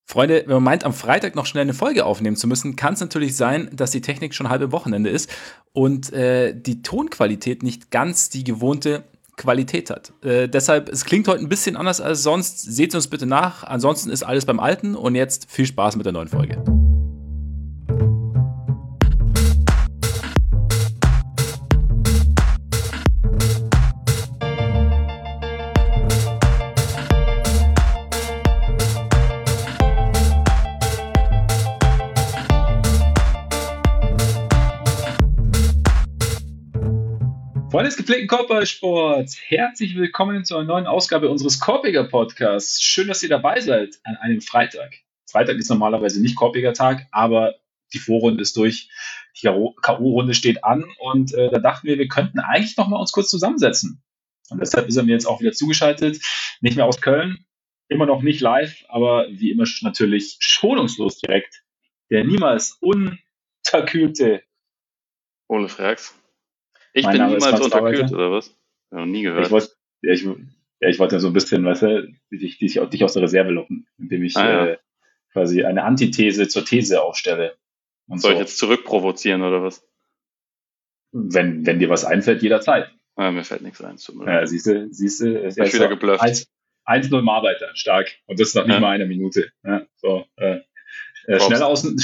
Freunde, wenn man meint, am Freitag noch schnell eine Folge aufnehmen zu müssen, kann es natürlich sein, dass die Technik schon halb im Wochenende ist und die Tonqualität nicht ganz die gewohnte Qualität hat. Deshalb, es klingt heute ein bisschen anders als sonst. Seht uns bitte nach. Ansonsten ist alles beim Alten und jetzt viel Spaß mit der neuen Folge. Freunde des gepflegten Korbballsports, herzlich willkommen zu einer neuen Ausgabe unseres Korbiger Podcasts. Schön, dass ihr dabei seid an einem Freitag. Freitag ist normalerweise nicht Korbiger Tag, aber die Vorrunde ist durch, die K.O.-Runde steht an und da dachten wir könnten eigentlich noch mal uns kurz zusammensetzen. Und deshalb ist er mir jetzt auch wieder zugeschaltet, nicht mehr aus Köln, immer noch nicht live, aber wie immer natürlich schonungslos direkt. Der niemals unterkühlte Ole Frags. Ich bin niemals unterkühlt, oder was? Ich habe noch nie gehört. Ich wollte so ein bisschen, weißt du, dich aus der Reserve locken, indem ich quasi eine Antithese zur These aufstelle. Und soll ich jetzt zurückprovozieren, oder was? Wenn dir was einfällt, jederzeit. Ja, mir fällt nichts ein. Ja, siehst du, ist wieder geblufft. 1-0 Arbeiter, stark. Und das nach nicht mal einer Minute. Ja, so, schneller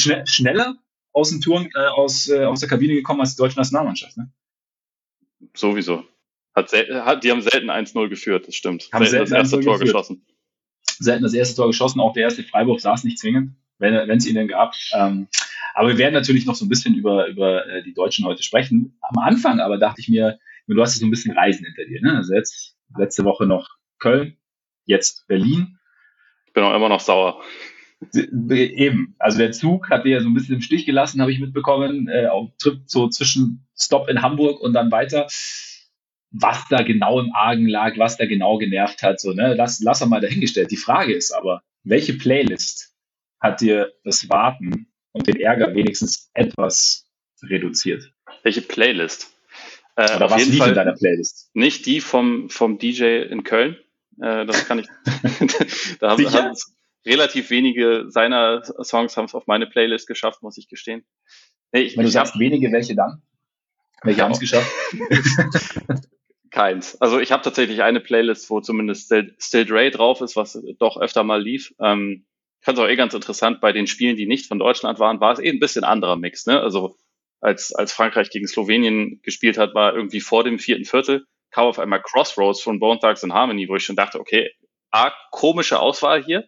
aus den Touren, aus der Kabine gekommen als die deutsche Nationalmannschaft, ne? Sowieso. Die haben selten 1-0 geführt, das stimmt. Haben selten das erste Tor geschossen. Selten das erste Tor geschossen, auch der erste Freiburg saß nicht zwingend, wenn es ihn denn gab. Aber wir werden natürlich noch so ein bisschen über die Deutschen heute sprechen. Am Anfang aber dachte ich mir, du hast so ein bisschen Reisen hinter dir, ne? Also jetzt letzte Woche noch Köln, jetzt Berlin. Ich bin auch immer noch sauer. Eben, also der Zug hat dir ja so ein bisschen im Stich gelassen, habe ich mitbekommen, auf Trip so zwischen Stopp in Hamburg und dann weiter. Was da genau im Argen lag, was da genau genervt hat, so, ne, lass er mal dahingestellt. Die Frage ist aber, welche Playlist hat dir das Warten und den Ärger wenigstens etwas reduziert? Welche Playlist? Oder was lief in deiner Playlist? Nicht die vom DJ in Köln. Das kann ich. Da haben relativ wenige seiner Songs haben es auf meine Playlist geschafft, muss ich gestehen. Nee, wenn du sagst wenige, welche dann? Welche haben es geschafft? Keins. Also ich habe tatsächlich eine Playlist, wo zumindest Still Dre drauf ist, was doch öfter mal lief. Ich fand es auch ganz interessant, bei den Spielen, die nicht von Deutschland waren, war es ein bisschen anderer Mix, ne? Also als Frankreich gegen Slowenien gespielt hat, war irgendwie vor dem 4. Viertel, kam auf einmal Crossroads von Bone Thugs and Harmony, wo ich schon dachte, okay, komische Auswahl hier.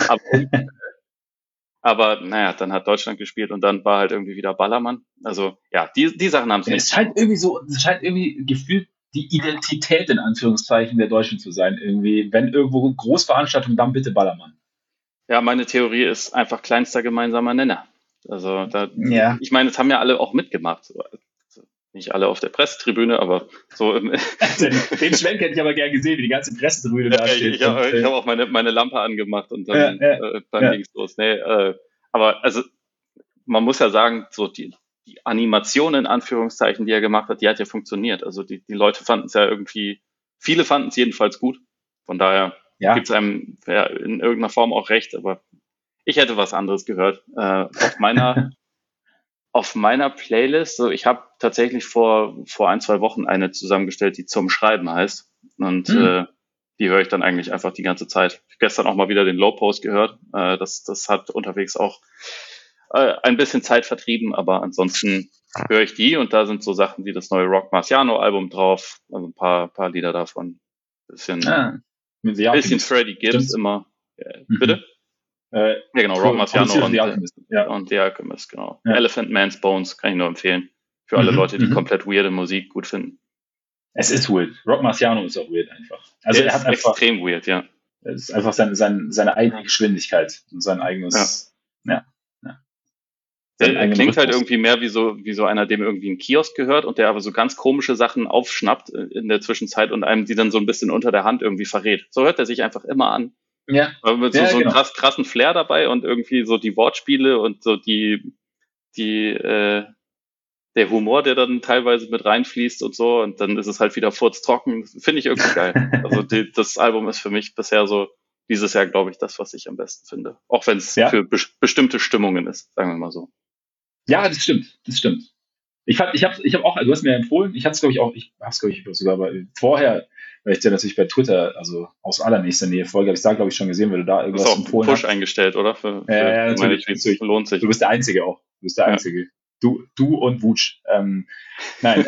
Aber naja, dann hat Deutschland gespielt und dann war halt irgendwie wieder Ballermann. Also ja, die Sachen haben es nicht. Es scheint irgendwie gefühlt die Identität in Anführungszeichen der Deutschen zu sein. Irgendwie, wenn irgendwo Großveranstaltung, dann bitte Ballermann. Ja, meine Theorie ist einfach kleinster gemeinsamer Nenner. Also ich meine, es haben ja alle auch mitgemacht. Also, nicht alle auf der Pressetribüne, aber so im Den Schwenk hätte ich aber gern gesehen, wie die ganze Pressetribüne da steht. Ich habe auch meine Lampe angemacht und dann ging es los. Nee, aber also man muss ja sagen, so die Animation in Anführungszeichen, die er gemacht hat, die hat ja funktioniert. Also die Leute fanden es ja irgendwie, viele fanden es jedenfalls gut. Von daher gibt es einem in irgendeiner Form auch recht, aber ich hätte was anderes gehört. Auf meiner Playlist, so ich habe tatsächlich vor 1-2 Wochen eine zusammengestellt, die zum Schreiben heißt. Und die höre ich dann eigentlich einfach die ganze Zeit. Ich habe gestern auch mal wieder den Low Post gehört. Das hat unterwegs auch ein bisschen Zeit vertrieben, aber ansonsten höre ich die und da sind so Sachen wie das neue Rock Marciano Album drauf, also ein paar Lieder davon. Bisschen Freddie Gibbs. Stimmt's? Immer. Bitte? Ja, genau, Rock Marciano und The Alchemist, genau. Ja. Elephant Man's Bones kann ich nur empfehlen. Für alle Leute, die komplett weirde Musik gut finden. Es ist weird. Rock Marciano ist auch weird einfach. Also er hat einfach extrem weird, ja. Es ist einfach seine eigene Geschwindigkeit und sein eigenes, Er klingt halt irgendwie mehr wie so einer, dem irgendwie ein Kiosk gehört und der aber so ganz komische Sachen aufschnappt in der Zwischenzeit und einem die dann so ein bisschen unter der Hand irgendwie verrät. So hört er sich einfach immer an. Ja. Mit so einem krassen Flair dabei und irgendwie so die Wortspiele und so der Humor, der dann teilweise mit reinfließt und so und dann ist es halt wieder furztrocken. Finde ich irgendwie geil. Also das Album ist für mich bisher so dieses Jahr, glaube ich, das, was ich am besten finde. Auch wenn es für bestimmte Stimmungen ist, sagen wir mal so. Ja, das stimmt. Ich habe auch, du hast mir empfohlen, ich habe es sogar vorher, weil ich dir natürlich bei Twitter, also aus allernächster Nähe folge, habe ich da, glaube ich, schon gesehen, wenn du da irgendwas empfohlen hast. Du hast auch Push eingestellt, oder? Ja, natürlich. Lohnt sich. Du bist der Einzige auch. Du bist der Einzige. Du und Wutsch. Nein,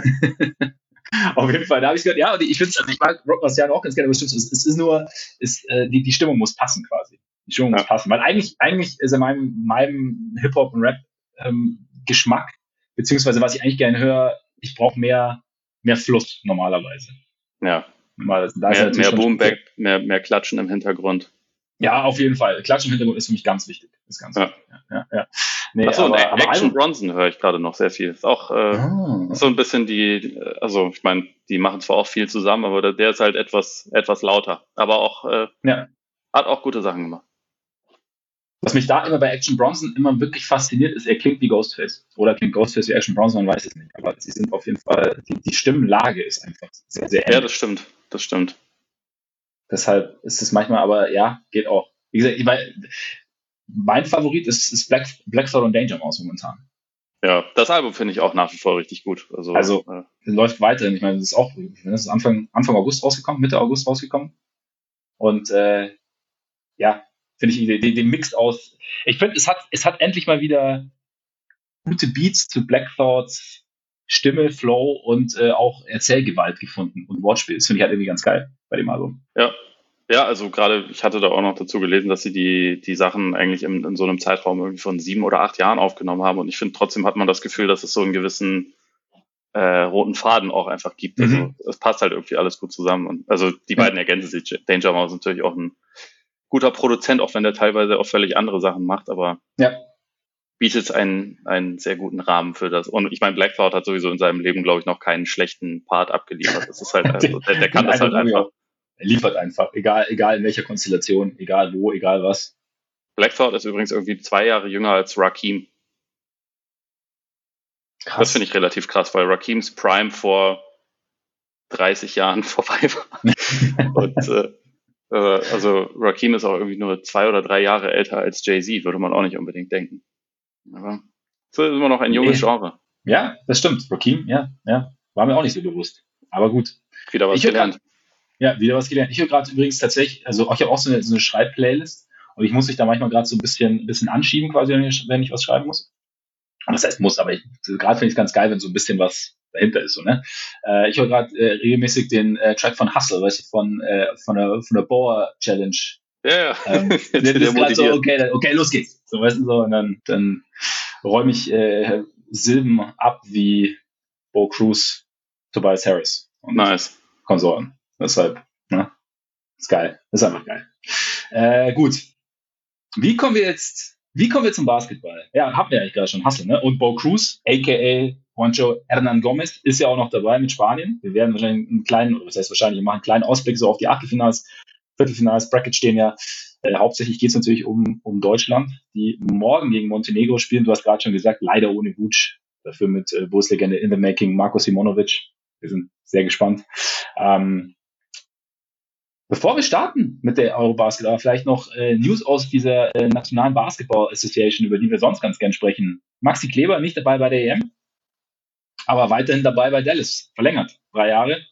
auf jeden Fall, da habe ich gesagt, ja, und ich mag Rock Marciano auch ganz gerne, aber es ist nur, die Stimmung muss passen quasi. Die Stimmung muss passen, weil eigentlich ist in meinem Hip-Hop und Rap Geschmack, beziehungsweise was ich eigentlich gerne höre, ich brauche mehr Fluss normalerweise. Ja. Mehr Boom-Back, mehr Klatschen im Hintergrund. Ja, auf jeden Fall. Klatschen im Hintergrund ist für mich ganz wichtig. Wichtig. Ja. Nee, Achso, Action Bronson höre ich gerade noch sehr viel. Ist auch so ein bisschen also ich meine, die machen zwar auch viel zusammen, aber der ist halt etwas lauter. Aber auch hat auch gute Sachen gemacht. Was mich da immer bei Action Bronson immer wirklich fasziniert, ist, er klingt wie Ghostface. Oder klingt Ghostface wie Action Bronson, man weiß es nicht. Aber sie sind auf jeden Fall, die Stimmenlage ist einfach sehr, sehr ähnlich. Ja, das stimmt. Deshalb ist es manchmal, aber ja, geht auch. Wie gesagt, mein Favorit ist Black Thought und Danger Mouse momentan. Ja, das Album finde ich auch nach wie vor richtig gut. Also läuft weiterhin. Ich meine, das ist Anfang August rausgekommen, Mitte August rausgekommen. Und finde ich den Mix aus. Ich finde, es hat endlich mal wieder gute Beats zu Black Thoughts Stimme, Flow und auch Erzählgewalt gefunden und Wortspiel. Das finde ich halt irgendwie ganz geil bei dem Album. Ja, also gerade, ich hatte da auch noch dazu gelesen, dass sie die Sachen eigentlich in so einem Zeitraum irgendwie von 7 oder 8 Jahren aufgenommen haben. Und ich finde, trotzdem hat man das Gefühl, dass es so einen gewissen roten Faden auch einfach gibt. Also es passt halt irgendwie alles gut zusammen. Und also die beiden ergänzen sich. Danger Mouse ist natürlich auch ein guter Produzent, auch wenn der teilweise auch völlig andere Sachen macht, aber bietet einen sehr guten Rahmen für das. Und ich meine, Black Thought hat sowieso in seinem Leben, glaube ich, noch keinen schlechten Part abgeliefert. Das ist halt, also, der kann das halt einfach. Er liefert einfach, egal in welcher Konstellation, egal wo, egal was. Black Thought ist übrigens irgendwie 2 Jahre jünger als Rakim. Krass. Das finde ich relativ krass, weil Rakims Prime vor 30 Jahren vorbei war. Und also Rakim ist auch irgendwie nur 2 oder 3 Jahre älter als Jay-Z, würde man auch nicht unbedingt denken. Aber so ist immer noch ein junges Genre. Ja, das stimmt. Rakim, ja. War mir auch nicht so bewusst. Aber gut. Wieder was gelernt. Wieder was gelernt. Ich höre gerade übrigens tatsächlich, also ich habe auch so eine Schreibplaylist und ich muss mich da manchmal gerade so ein bisschen anschieben, quasi, wenn ich was schreiben muss. Und das heißt muss, aber gerade finde ich es ganz geil, wenn so ein bisschen was dahinter ist. So, ne? Ich höre gerade regelmäßig den Track von Hustle, weißt du, von der Boa Challenge. Ja. Das ist gerade so, okay, los geht's. So, weißt du, so, und dann räume ich Silben ab wie Bo Cruz, Tobias Harris und Konsorten. Deshalb, ne? Ist geil. Ist einfach geil. Gut. Wie kommen wir zum Basketball? Ja, haben wir eigentlich gerade schon. Hustle, ne? Und Bo Cruz, a.k.a. Juancho Hernan Gomez, ist ja auch noch dabei mit Spanien. Wir werden wahrscheinlich wir machen einen kleinen Ausblick so auf die Achtelfinals, Viertelfinals. Bracket stehen ja. Hauptsächlich geht es natürlich um Deutschland, die morgen gegen Montenegro spielen. Du hast gerade schon gesagt, leider ohne Vooch. Dafür mit Bundeslegende in the making, Marko Simonovic. Wir sind sehr gespannt. Bevor wir starten mit der Eurobasket, aber vielleicht noch News aus dieser Nationalen Basketball Association, über die wir sonst ganz gern sprechen. Maxi Kleber nicht dabei bei der EM, aber weiterhin dabei bei Dallas. Verlängert. 3 Jahre.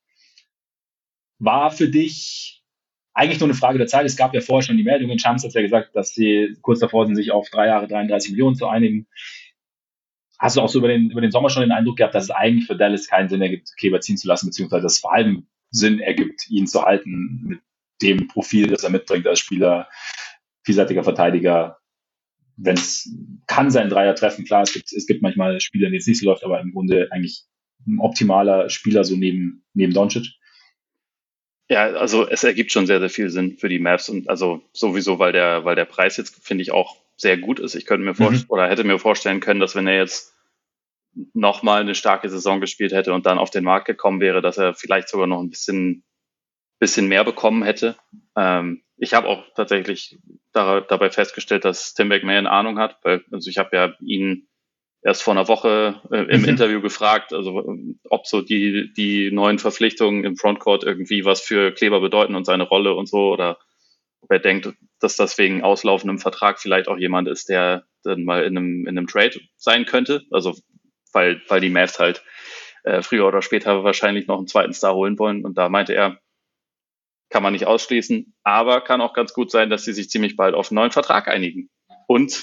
War für dich eigentlich nur eine Frage der Zeit. Es gab ja vorher schon die Meldungen. Shams hat ja gesagt, dass sie kurz davor sind, sich auf 3 Jahre 33 Millionen zu einigen. Hast du auch so über den Sommer schon den Eindruck gehabt, dass es eigentlich für Dallas keinen Sinn ergibt, Kleber ziehen zu lassen, beziehungsweise dass es vor allem Sinn ergibt, ihn zu halten mit dem Profil, das er mitbringt als Spieler, vielseitiger Verteidiger. Kann sein Dreier treffen, klar, es gibt manchmal Spieler, denen es nicht so läuft, aber im Grunde eigentlich ein optimaler Spieler so neben Doncic. Ja, also es ergibt schon sehr, sehr viel Sinn für die Mavs und also sowieso, weil der Preis jetzt, finde ich, auch sehr gut ist. Ich könnte mir vorstellen, oder hätte mir vorstellen können, dass wenn er jetzt nochmal eine starke Saison gespielt hätte und dann auf den Markt gekommen wäre, dass er vielleicht sogar noch ein bisschen mehr bekommen hätte. Ich habe auch tatsächlich dabei festgestellt, dass Tim McMahon Ahnung hat, weil also ich habe ja ihn erst vor einer Woche im Interview gefragt, also ob so die neuen Verpflichtungen im Frontcourt irgendwie was für Kleber bedeuten und seine Rolle und so, oder ob er denkt, dass das wegen auslaufendem Vertrag vielleicht auch jemand ist, der dann mal in einem Trade sein könnte. Also weil die Mavs halt früher oder später wahrscheinlich noch einen zweiten Star holen wollen. Und da meinte er, kann man nicht ausschließen, aber kann auch ganz gut sein, dass sie sich ziemlich bald auf einen neuen Vertrag einigen. Und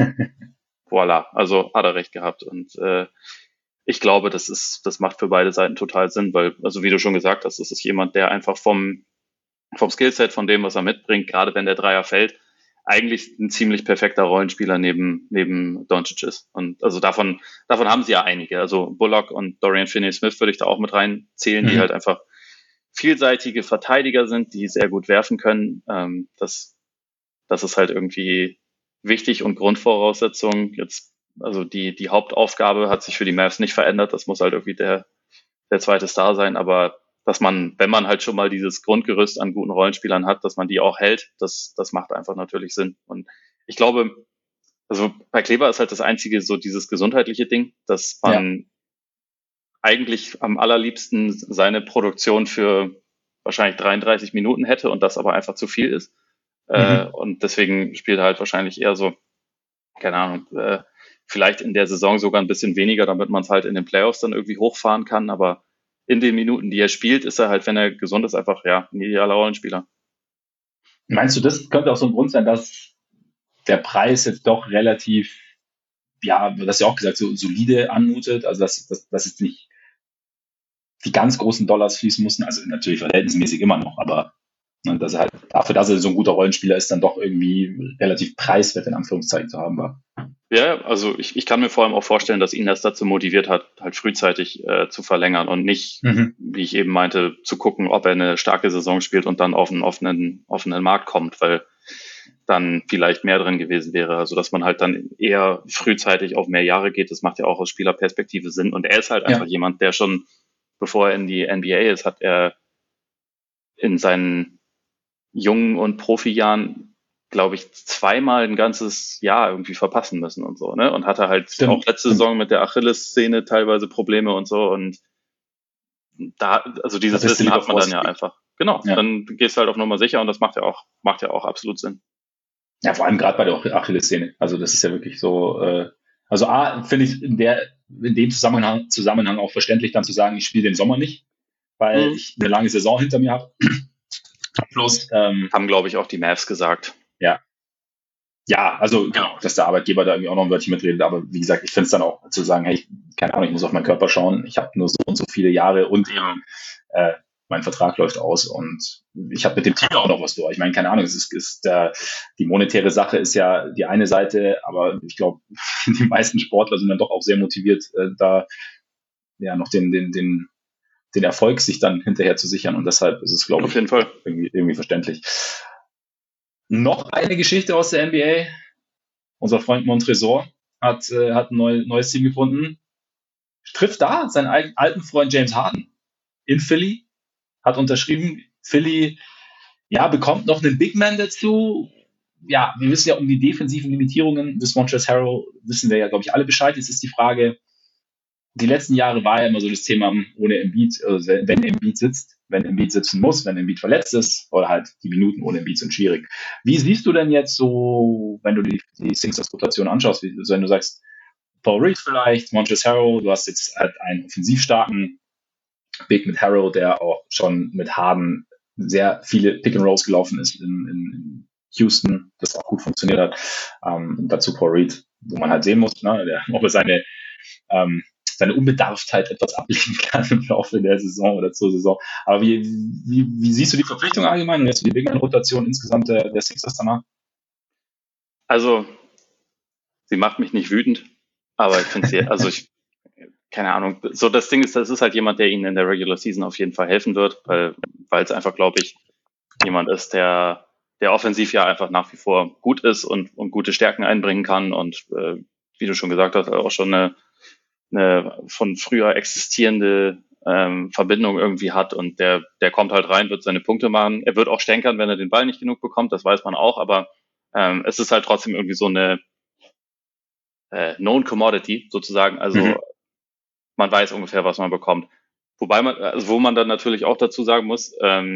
voilà, also hat er recht gehabt. Und ich glaube, das macht für beide Seiten total Sinn, weil, also wie du schon gesagt hast, das ist jemand, der einfach vom Skillset, von dem, was er mitbringt, gerade wenn der Dreier fällt, eigentlich ein ziemlich perfekter Rollenspieler neben Doncic ist. Und also davon haben sie ja einige. Also Bullock und Dorian Finney-Smith würde ich da auch mit reinzählen, die halt einfach vielseitige Verteidiger sind, die sehr gut werfen können. Das ist halt irgendwie wichtig und Grundvoraussetzung. Jetzt, also die Hauptaufgabe hat sich für die Mavs nicht verändert. Das muss halt irgendwie der zweite Star sein. Aber dass man, wenn man halt schon mal dieses Grundgerüst an guten Rollenspielern hat, dass man die auch hält, das macht einfach natürlich Sinn. Und ich glaube, also bei Kleber ist halt das einzige so dieses gesundheitliche Ding, dass man eigentlich am allerliebsten seine Produktion für wahrscheinlich 33 Minuten hätte und das aber einfach zu viel ist. Und deswegen spielt er halt wahrscheinlich eher so, keine Ahnung, vielleicht in der Saison sogar ein bisschen weniger, damit man es halt in den Playoffs dann irgendwie hochfahren kann. Aber in den Minuten, die er spielt, ist er halt, wenn er gesund ist, einfach ein idealer Rollenspieler. Meinst du, das könnte auch so ein Grund sein, dass der Preis jetzt doch relativ, ja, du hast ja auch gesagt, so solide anmutet, also dass jetzt nicht die ganz großen Dollars fließen mussten, also natürlich verhältnismäßig immer noch, aber dass er halt dafür, dass er so ein guter Rollenspieler ist, dann doch irgendwie relativ preiswert in Anführungszeichen zu haben war. Ja, also ich kann mir vor allem auch vorstellen, dass ihn das dazu motiviert hat, halt frühzeitig zu verlängern und nicht, wie ich eben meinte, zu gucken, ob er eine starke Saison spielt und dann auf einen offenen Markt kommt, weil dann vielleicht mehr drin gewesen wäre. Also dass man halt dann eher frühzeitig auf mehr Jahre geht, das macht ja auch aus Spielerperspektive Sinn. Und er ist halt einfach jemand, der schon, bevor er in die NBA ist, hat er in seinen jungen und Profijahren, glaube ich, zweimal ein ganzes Jahr irgendwie verpassen müssen und so, ne? Und hatte halt auch letzte Saison mit der Achillessehne teilweise Probleme und so. Und da, also dieses Wissen hat man dann ja einfach. Genau, dann gehst du halt auf Nummer sicher und das macht ja auch absolut Sinn. Ja, vor allem gerade bei der Achillessehne. Also das ist ja wirklich so, also A, finde ich in dem Zusammenhang auch verständlich dann zu sagen, ich spiele den Sommer nicht, weil ich eine lange Saison hinter mir habe. Plus, haben, glaube ich, auch die Mavs gesagt. Ja, also genau, dass der Arbeitgeber da irgendwie auch noch ein Wörtchen mitredet. Aber wie gesagt, ich finde es dann auch zu sagen, hey, keine Ahnung, ich muss auf meinen Körper schauen. Ich habe nur so und so viele Jahre und eben mein Vertrag läuft aus und ich habe mit dem Team auch noch was durch. Ich meine, keine Ahnung, die monetäre Sache ist ja die eine Seite, aber ich glaube, die meisten Sportler sind dann doch auch sehr motiviert, da ja noch den Erfolg sich dann hinterher zu sichern und deshalb ist es, glaube ich, auf jeden Fall irgendwie verständlich. Noch eine Geschichte aus der NBA. Unser Freund Montresor hat ein neues Team gefunden. Trifft da seinen alten Freund James Harden in Philly. Hat unterschrieben. Philly, bekommt noch einen Big Man dazu. Ja, wir wissen ja um die defensiven Limitierungen des Montrezl Harrell, wissen wir ja, glaube ich, alle Bescheid. Jetzt ist die Frage, die letzten Jahre war ja immer so das Thema, ohne Embiid, also wenn Embiid sitzt, wenn Embiid sitzen muss, wenn Embiid verletzt ist, oder halt die Minuten ohne Embiid sind schwierig. Wie siehst du denn jetzt so, wenn du die Sixers-Rotation anschaust, wenn du sagst, Paul Reed vielleicht, Montrezl Harrell, du hast jetzt halt einen offensiv starken Big mit Harrell, der auch schon mit Harden sehr viele Pick-and-Rolls gelaufen ist in Houston, das auch gut funktioniert hat. Und dazu Paul Reed, wo man halt sehen muss, ne, ob er seine Unbedarftheit etwas ablegen kann im Laufe der Saison oder zur Saison. Aber wie siehst du die Verpflichtung allgemein und jetzt die Big-Man-Rotation insgesamt der Sixers danach? Also, sie macht mich nicht wütend, aber ich finde sie, keine Ahnung, so das Ding ist, das ist halt jemand, der ihnen in der Regular Season auf jeden Fall helfen wird, weil es einfach, glaube ich, jemand ist, der offensiv ja einfach nach wie vor gut ist und gute Stärken einbringen kann und wie du schon gesagt hast, auch schon eine von früher existierende Verbindung irgendwie hat und der kommt halt rein, wird seine Punkte machen. Er wird auch stänkern, wenn er den Ball nicht genug bekommt, das weiß man auch, aber es ist halt trotzdem irgendwie so eine Known Commodity sozusagen, also man weiß ungefähr, was man bekommt. Wobei wo man dann natürlich auch dazu sagen muss,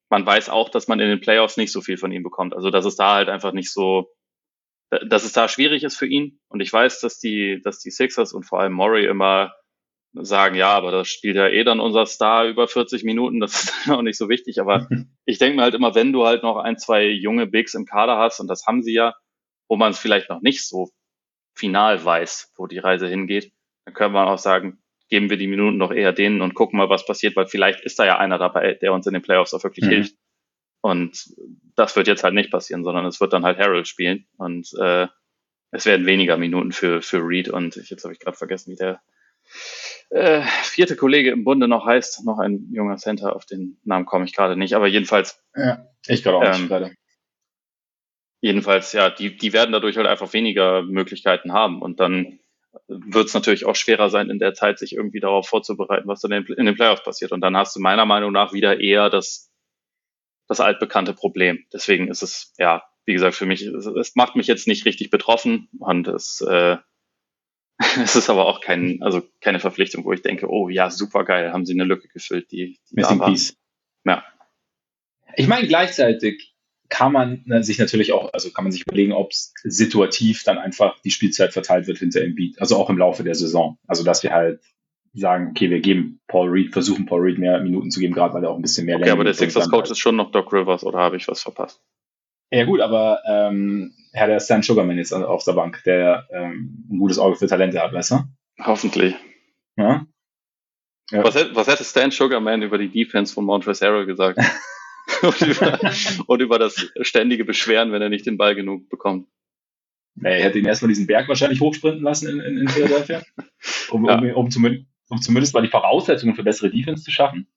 man weiß auch, dass man in den Playoffs nicht so viel von ihm bekommt. Also dass es da halt einfach nicht so, dass es da schwierig ist für ihn. Und ich weiß, dass die Sixers und vor allem Murray immer sagen, ja, aber das spielt ja eh dann unser Star über 40 Minuten, das ist dann auch nicht so wichtig. Aber ich denke mir halt immer, wenn du halt noch 1, 2 junge Bigs im Kader hast, und das haben sie ja, wo man es vielleicht noch nicht so final weiß, wo die Reise hingeht, dann können wir auch sagen, geben wir die Minuten doch eher denen und gucken mal, was passiert, weil vielleicht ist da ja einer dabei, der uns in den Playoffs auch wirklich hilft. Und das wird jetzt halt nicht passieren, sondern es wird dann halt Harold spielen und es werden weniger Minuten für Reed und jetzt habe ich gerade vergessen, wie der vierte Kollege im Bunde noch heißt, noch ein junger Center, auf den Namen komme ich gerade nicht, aber jedenfalls. Ja, ich glaube auch nicht gerade. Jedenfalls, ja, die werden dadurch halt einfach weniger Möglichkeiten haben und dann wird es natürlich auch schwerer sein, in der Zeit sich irgendwie darauf vorzubereiten, was dann in den Playoffs passiert. Und dann hast du meiner Meinung nach wieder eher das altbekannte Problem. Deswegen ist es, ja, wie gesagt, für mich, es macht mich jetzt nicht richtig betroffen und es ist aber auch keine Verpflichtung, wo ich denke, oh ja, super geil, haben sie eine Lücke gefüllt, die Missing Piece. Ja. Ich meine, gleichzeitig kann man sich natürlich auch, also kann man sich überlegen, ob es situativ dann einfach die Spielzeit verteilt wird hinter Embiid, also auch im Laufe der Saison. Also dass wir halt sagen, okay, wir versuchen Paul Reed mehr Minuten zu geben, gerade weil er auch ein bisschen mehr Okay, aber der Sixers-Coach ist schon noch Doc Rivers, oder habe ich was verpasst? Ja gut, aber der Stan Sugarman jetzt auf der Bank, der ein gutes Auge für Talente hat, weißt du? Hoffentlich. Ja? Ja. Was hätte Stan Sugarman über die Defense von Montrezl Harrell gesagt? und über das ständige Beschweren, wenn er nicht den Ball genug bekommt. Er hätte ihn erstmal diesen Berg wahrscheinlich hochsprinten lassen in Philadelphia, um zumindest mal die Voraussetzungen für bessere Defense zu schaffen.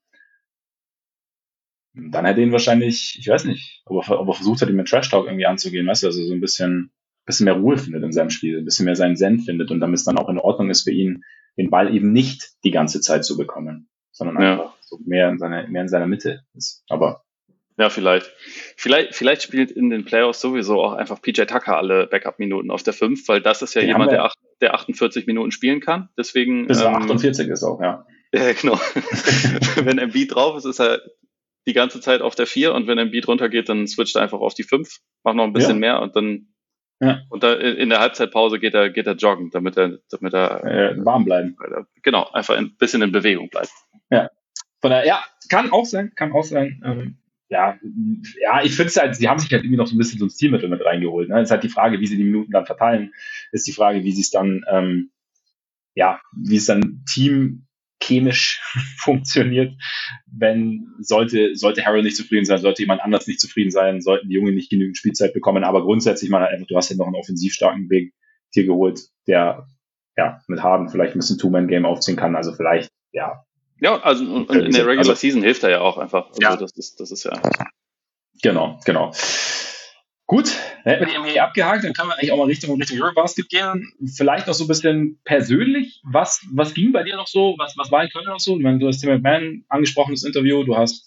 Dann hätte ihn wahrscheinlich, ich weiß nicht, ob er versucht hat, ihn mit Trash Talk irgendwie anzugehen, weißt du, also so ein bisschen mehr Ruhe findet in seinem Spiel, ein bisschen mehr seinen Zen findet und damit es dann auch in Ordnung ist für ihn, den Ball eben nicht die ganze Zeit zu bekommen, sondern einfach so mehr in seiner Mitte ist. Aber ja, vielleicht spielt in den Playoffs sowieso auch einfach PJ Tucker alle Backup-Minuten auf der 5, weil das ist ja jemand, der 48 Minuten spielen kann. Deswegen bis er 48 ist auch, ja. Ja, genau. Wenn Embiid drauf ist, ist er die ganze Zeit auf der 4 und wenn Embiid runtergeht, dann switcht er einfach auf die 5, macht noch ein bisschen mehr und dann und da in der Halbzeitpause geht er joggen, damit er warm bleiben. Genau, einfach ein bisschen in Bewegung bleibt. Ja. Von daher, ja, kann auch sein. Ja, ich finde es halt, sie haben sich halt irgendwie noch so ein bisschen so ein Stilmittel mit reingeholt. Ne? Es ist halt die Frage, wie sie die Minuten dann verteilen, ist die Frage, wie sie es dann, wie es dann teamchemisch funktioniert, sollte Harrell nicht zufrieden sein, sollte jemand anders nicht zufrieden sein, sollten die Jungen nicht genügend Spielzeit bekommen, aber grundsätzlich du hast ja noch einen offensiv starken Big hier geholt, der mit Harden vielleicht ein bisschen Two-Man-Game aufziehen kann, also vielleicht, Ja, also und in der Regular Season hilft er ja auch einfach. Also das ist ja. Genau. Gut, dann hätten wir die NBA abgehakt, dann können wir eigentlich auch mal Richtung Eurobasket gehen. Vielleicht noch so ein bisschen persönlich, was ging bei dir noch so? Was war in Köln noch so? Ich meine, du hast Tim McMahon angesprochen, das Interview, du hast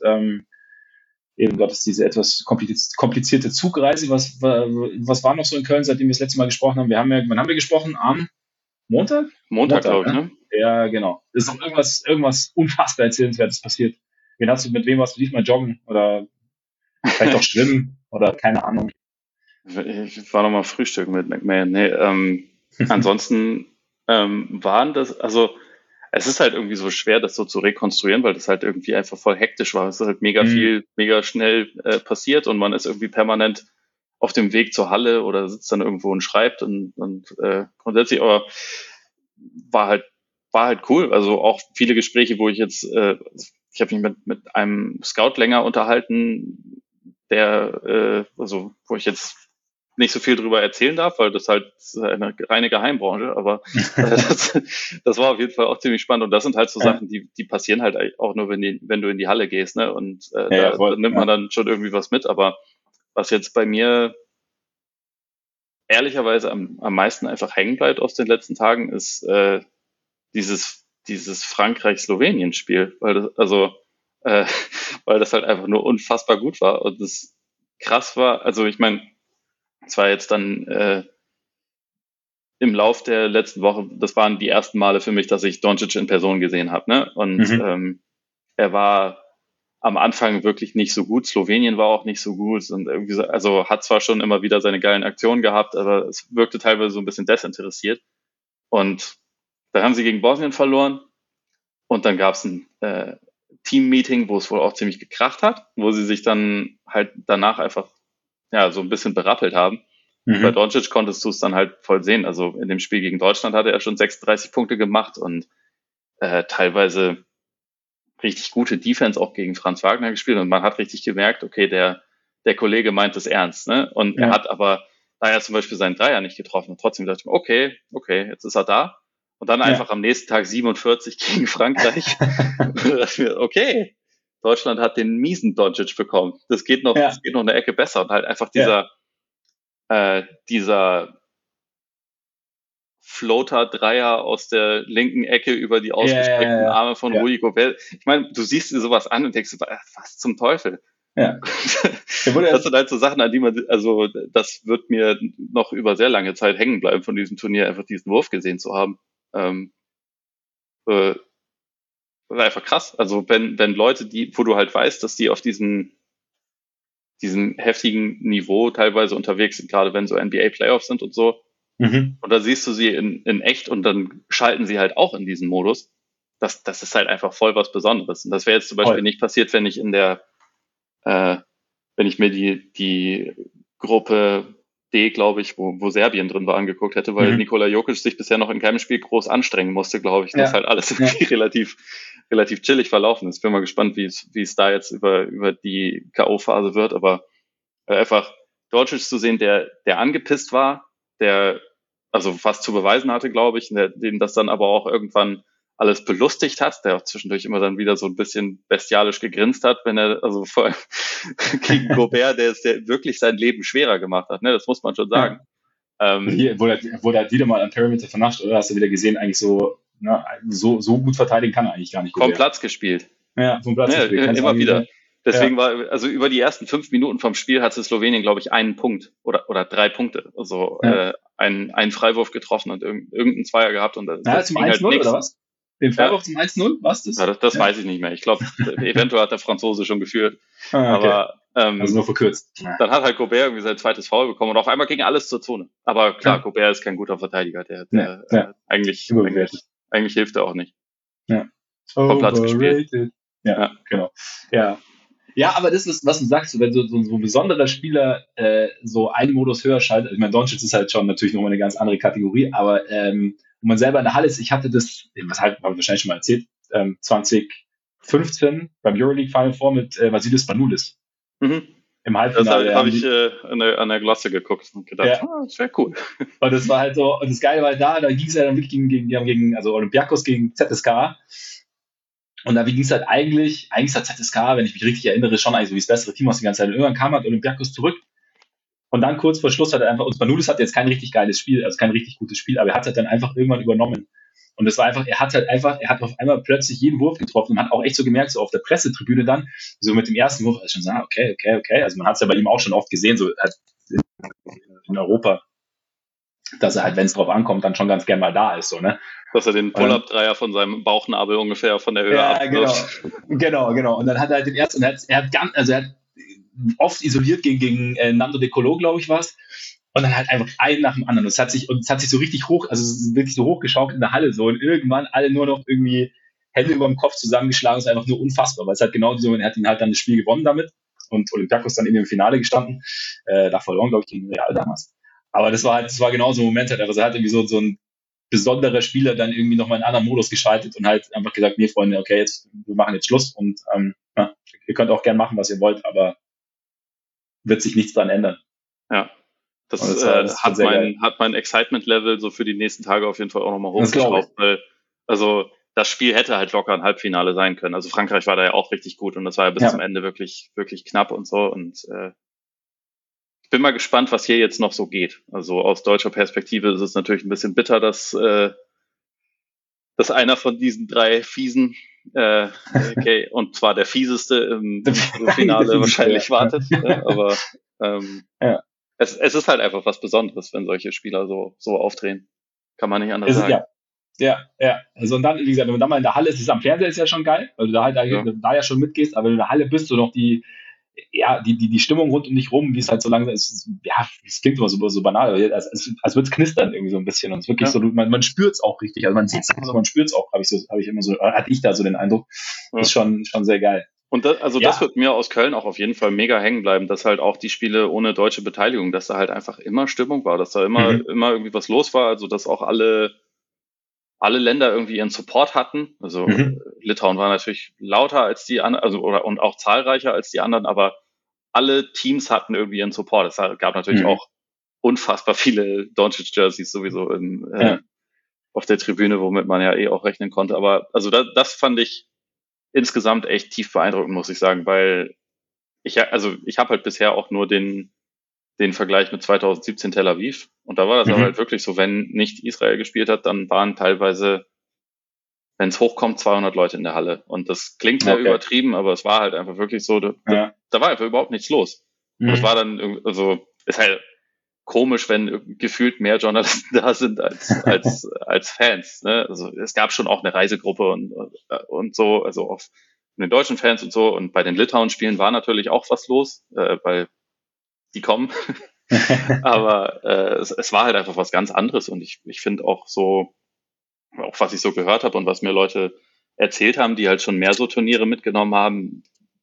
diese etwas komplizierte Zugreise. Was war noch so in Köln, seitdem wir das letzte Mal gesprochen haben? Wann haben wir gesprochen? Am Montag? Montag, glaube ich, ne? Ja, genau. Ist noch irgendwas unfassbar Erzählenswertes passiert. Mit wem warst du diesmal joggen? Oder vielleicht auch schwimmen? Oder keine Ahnung. Ich war noch mal Frühstück mit McMahon. Nee, ansonsten waren das, also es ist halt irgendwie so schwer, das so zu rekonstruieren, weil das halt irgendwie einfach voll hektisch war. Es ist halt mega viel, mega schnell passiert und man ist irgendwie permanent auf dem Weg zur Halle oder sitzt dann irgendwo und schreibt und grundsätzlich aber war halt cool. Also auch viele Gespräche, wo ich jetzt, ich habe mich mit einem Scout länger unterhalten, wo ich jetzt nicht so viel drüber erzählen darf, weil das halt eine reine Geheimbranche, aber das war auf jeden Fall auch ziemlich spannend und das sind halt so Sachen, die passieren halt auch nur, wenn du in die Halle gehst, ne? Und da nimmt man dann schon irgendwie was mit, aber was jetzt bei mir ehrlicherweise am meisten einfach hängen bleibt aus den letzten Tagen, ist dieses Frankreich-Slowenien-Spiel, weil das halt einfach nur unfassbar gut war und das krass war. Also ich meine, es war jetzt dann im Lauf der letzten Woche, das waren die ersten Male für mich, dass ich Doncic in Person gesehen habe, ne? Und er war am Anfang wirklich nicht so gut. Slowenien war auch nicht so gut und irgendwie, also hat zwar schon immer wieder seine geilen Aktionen gehabt, aber es wirkte teilweise so ein bisschen desinteressiert. Und dann haben sie gegen Bosnien verloren und dann gab es ein Team-Meeting, wo es wohl auch ziemlich gekracht hat, wo sie sich dann halt danach einfach so ein bisschen berappelt haben. Bei Doncic konntest du es dann halt voll sehen. Also in dem Spiel gegen Deutschland hatte er schon 36 Punkte gemacht und teilweise richtig gute Defense auch gegen Franz Wagner gespielt und man hat richtig gemerkt, okay, der Kollege meint es ernst, ne? Und er hat aber, da er zum Beispiel seinen Dreier nicht getroffen und trotzdem dachte ich mir, okay, jetzt ist er da. Und dann einfach am nächsten Tag 47 gegen Frankreich. Okay, Deutschland hat den miesen Doncic bekommen. Das geht noch eine Ecke besser und halt einfach dieser Floater-Dreier aus der linken Ecke über die ausgestreckten Arme von Rudy Gobert. Ich meine, du siehst dir sowas an und denkst, was zum Teufel? Ja. Das sind halt so Sachen, an die also das wird mir noch über sehr lange Zeit hängen bleiben von diesem Turnier, einfach diesen Wurf gesehen zu haben. Das ist einfach krass. Also wenn Leute, wo du halt weißt, dass die auf diesem heftigen Niveau teilweise unterwegs sind, gerade wenn so NBA-Playoffs sind und so. Und da siehst du sie in echt und dann schalten sie halt auch in diesen Modus. Das ist halt einfach voll was Besonderes. Und das wäre jetzt zum Beispiel nicht passiert, wenn ich wenn ich mir die Gruppe D, glaube ich, wo Serbien drin war, angeguckt hätte, weil Nikola Jokic sich bisher noch in keinem Spiel groß anstrengen musste, glaube ich. Das halt alles irgendwie relativ chillig verlaufen ist. Bin mal gespannt, wie es da jetzt über die K.O.-Phase wird, aber einfach Doncic zu sehen, der angepisst war, der also was zu beweisen hatte, glaube ich, dem das dann aber auch irgendwann alles belustigt hat, der auch zwischendurch immer dann wieder so ein bisschen bestialisch gegrinst hat, wenn er, also vor allem gegen Gobert, der wirklich sein Leben schwerer gemacht hat, ne, das muss man schon sagen. Hier wurde halt wieder mal am Perimeter vernascht, oder? Hast du wieder gesehen, eigentlich so gut verteidigen kann er eigentlich gar nicht. Vom Platz gespielt. Ja, vom Platz gespielt. Immer wieder. Deswegen war, also über die ersten 5 Minuten vom Spiel hatte Slowenien, glaube ich, einen Punkt oder 3 Punkte. Also einen Freiwurf getroffen und irgendeinen Zweier gehabt. Und das zum 1-0 halt oder was? Den Freiwurf zum 1-0? Was das? Ja, das weiß ich nicht mehr. Ich glaube, eventuell hat der Franzose schon geführt. Okay. Aber also nur verkürzt. Dann hat halt Gobert irgendwie sein zweites Foul bekommen und auf einmal ging alles zur Zone. Aber klar, Gobert ist kein guter Verteidiger. Eigentlich hilft er auch nicht. Ja. Vom Platz gespielt. Ja, genau. Ja, aber das ist, was du sagst, wenn so ein besonderer Spieler so einen Modus höher schaltet, ich meine, Doncic ist halt schon natürlich nochmal eine ganz andere Kategorie, aber wenn man selber in der Halle ist, ich hatte das, was halt, habe ich wahrscheinlich schon mal erzählt, 2015 beim Euroleague Final Four mit Vasilis Spanoulis. Im Halbfinale. Das habe ich an der Glosse geguckt und gedacht, das wäre cool. Und das war halt so, und das Geile war da ging es ja dann wirklich gegen Olympiakos gegen ZSKA. Und da ging es halt eigentlich hat ZSKA, wenn ich mich richtig erinnere, schon eigentlich so wie das bessere Team aus die ganze Zeit. Und irgendwann kam halt Olympiakos zurück. Und dann kurz vor Schluss hat er einfach, und Spanoulis hatte jetzt kein richtig geiles Spiel, also kein richtig gutes Spiel, aber er hat halt dann einfach irgendwann übernommen. Und das war einfach, er hat auf einmal plötzlich jeden Wurf getroffen und hat auch echt so gemerkt, so auf der Pressetribüne dann, so mit dem ersten Wurf, schon so, okay. Also man hat es ja bei ihm auch schon oft gesehen, so halt in Europa, dass er halt, wenn es drauf ankommt, dann schon ganz gern mal da ist, so, ne? Dass er den Pull-Up-Dreier von seinem Bauchnabel ungefähr von der Höhe abwirft. Genau. Und dann hat er halt den ersten, er hat oft isoliert gegen Nando De Colo, glaube ich, was. Und dann halt einfach einen nach dem anderen. Und es hat sich so richtig hoch, also es ist wirklich so hochgeschaukelt in der Halle so. Und irgendwann alle nur noch irgendwie Hände über dem Kopf zusammengeschlagen. Das ist einfach nur unfassbar, weil es halt genau so, er hat ihn halt dann das Spiel gewonnen damit. Und Olympiakos dann in dem Finale gestanden. Da verloren, glaube ich, gegen Real damals. Aber das war genau so ein Moment, also er hat irgendwie so ein besonderer Spieler dann irgendwie nochmal in einen anderen Modus geschaltet und halt einfach gesagt, nee, Freunde, okay, wir machen jetzt Schluss und ihr könnt auch gern machen, was ihr wollt, aber wird sich nichts dran ändern. Ja, das hat mein Excitement-Level so für die nächsten Tage auf jeden Fall auch nochmal hochgeschraubt, weil also das Spiel hätte halt locker ein Halbfinale sein können. Also Frankreich war da ja auch richtig gut und das war ja bis zum Ende wirklich, wirklich knapp und so und ich bin mal gespannt, was hier jetzt noch so geht. Also aus deutscher Perspektive ist es natürlich ein bisschen bitter, dass einer von diesen 3 Fiesen, und zwar der Fieseste im Finale wahrscheinlich wartet. Aber es ist halt einfach was Besonderes, wenn solche Spieler so aufdrehen. Kann man nicht anders sagen. Ja, ja. Also und dann, wie gesagt, wenn man dann mal in der Halle ist, ist am Fernseher ist ja schon geil, weil du da halt da ja schon mitgehst, aber wenn du in der Halle bist, du noch die Stimmung rund um dich rum, wie es halt so langsam ist, ja, es klingt immer so banal, aber als würde es knistern irgendwie so ein bisschen und es ist wirklich so, man spürt es auch richtig, also man sieht es, man spürt es auch, hatte ich da so den Eindruck, ist schon sehr geil. Und das wird mir aus Köln auch auf jeden Fall mega hängen bleiben, dass halt auch die Spiele ohne deutsche Beteiligung, dass da halt einfach immer Stimmung war, dass da immer irgendwie was los war, also dass auch alle Länder irgendwie ihren Support hatten. Also Litauen war natürlich lauter als die anderen, und auch zahlreicher als die anderen, aber alle Teams hatten irgendwie ihren Support. Es gab natürlich auch unfassbar viele Doncic-Jerseys sowieso auf der Tribüne, womit man ja auch rechnen konnte. Aber also das fand ich insgesamt echt tief beeindruckend, muss ich sagen, weil ich habe halt bisher auch nur den Vergleich mit 2017 Tel Aviv. Und da war das aber halt wirklich so, wenn nicht Israel gespielt hat, dann waren teilweise, wenn es hochkommt, 200 Leute in der Halle. Und das klingt sehr übertrieben, aber es war halt einfach wirklich so, da war einfach überhaupt nichts los. Und es war dann, also, ist halt komisch, wenn gefühlt mehr Journalisten da sind als Fans. Ne? Also es gab schon auch eine Reisegruppe und so, also auch von den deutschen Fans und so. Und bei den Litauen-Spielen war natürlich auch was los, weil die kommen. Aber es war halt einfach was ganz anderes. Und ich finde auch so, auch was ich so gehört habe und was mir Leute erzählt haben, die halt schon mehr so Turniere mitgenommen haben,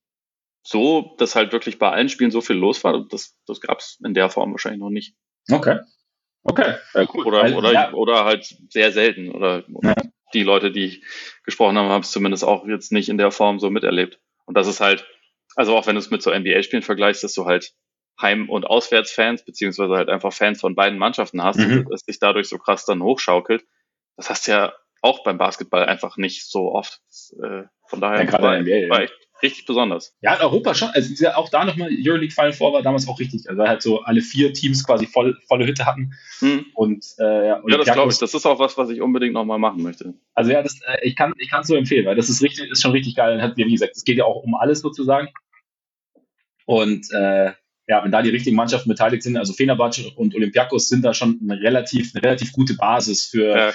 so, dass halt wirklich bei allen Spielen so viel los war, das gab es in der Form wahrscheinlich noch nicht. Okay. Ja, cool. Oder halt sehr selten. Oder die Leute, die ich gesprochen habe, haben es zumindest auch jetzt nicht in der Form so miterlebt. Und das ist halt, also auch wenn du es mit so NBA-Spielen vergleichst, dass du halt Heim- und Auswärtsfans, beziehungsweise halt einfach Fans von beiden Mannschaften hast, dass sich dadurch so krass dann hochschaukelt. Das hast du ja auch beim Basketball einfach nicht so oft. Von daher war echt richtig besonders. Ja, in Europa schon. Also ja auch da nochmal, Euroleague Final Four war damals auch richtig. Also weil halt so alle 4 Teams quasi volle Hütte hatten. Und das glaube ich. Das ist auch was ich unbedingt nochmal machen möchte. Also ja, ich kann es nur empfehlen, weil das ist schon richtig geil. Und wie gesagt, es geht ja auch um alles sozusagen. Und wenn da die richtigen Mannschaften beteiligt sind, also Fenerbahce und Olympiakos sind da schon eine relativ gute Basis für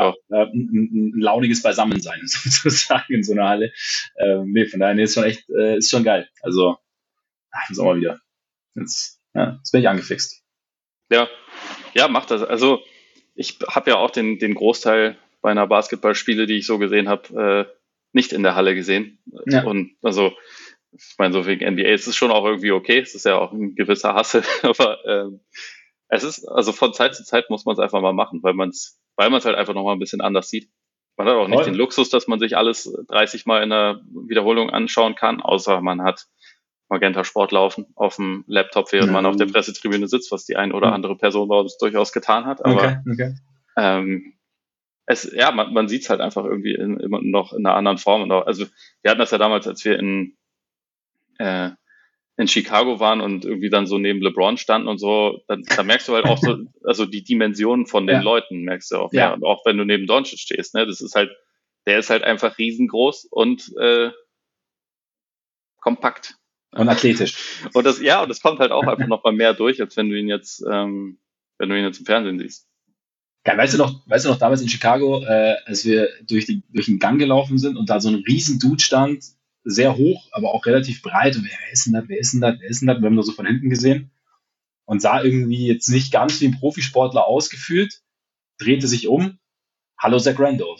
ein launiges Beisammensein sozusagen in so einer Halle. Von daher ist schon echt, ist schon geil. Also, ich muss auch mal wieder. Jetzt bin ich angefixt. Ja, macht das. Also ich habe ja auch den Großteil meiner Basketballspiele, die ich so gesehen habe, nicht in der Halle gesehen. Ja. Und also ich meine, so wegen NBA ist es schon auch irgendwie okay. Es ist ja auch ein gewisser Hassel, aber es ist, also von Zeit zu Zeit muss man es einfach mal machen, weil man es halt einfach nochmal ein bisschen anders sieht. Man hat auch nicht den Luxus, dass man sich alles 30 Mal in der Wiederholung anschauen kann, außer man hat Magenta Sport laufen auf dem Laptop, während man auf der Pressetribüne sitzt, was die ein oder andere Person bei uns durchaus getan hat. Aber man sieht es halt einfach irgendwie immer noch in einer anderen Form. Also wir hatten das ja damals, als wir in Chicago waren und irgendwie dann so neben LeBron standen und so, da merkst du halt auch so, also die Dimensionen von den Leuten merkst du auch mehr. Und auch wenn du neben Doncic stehst, ne, das ist halt, der ist halt einfach riesengroß und kompakt. Und athletisch. Und das kommt halt auch einfach noch mal mehr durch, als wenn du ihn jetzt im Fernsehen siehst. Ja, weißt du noch damals in Chicago, als wir durch den Gang gelaufen sind und da so ein riesen Dude stand, sehr hoch, aber auch relativ breit. Und wer ist denn das? Wir haben nur so von hinten gesehen und sah irgendwie jetzt nicht ganz wie ein Profisportler ausgefühlt, drehte sich um. Hallo, Zach Randolph.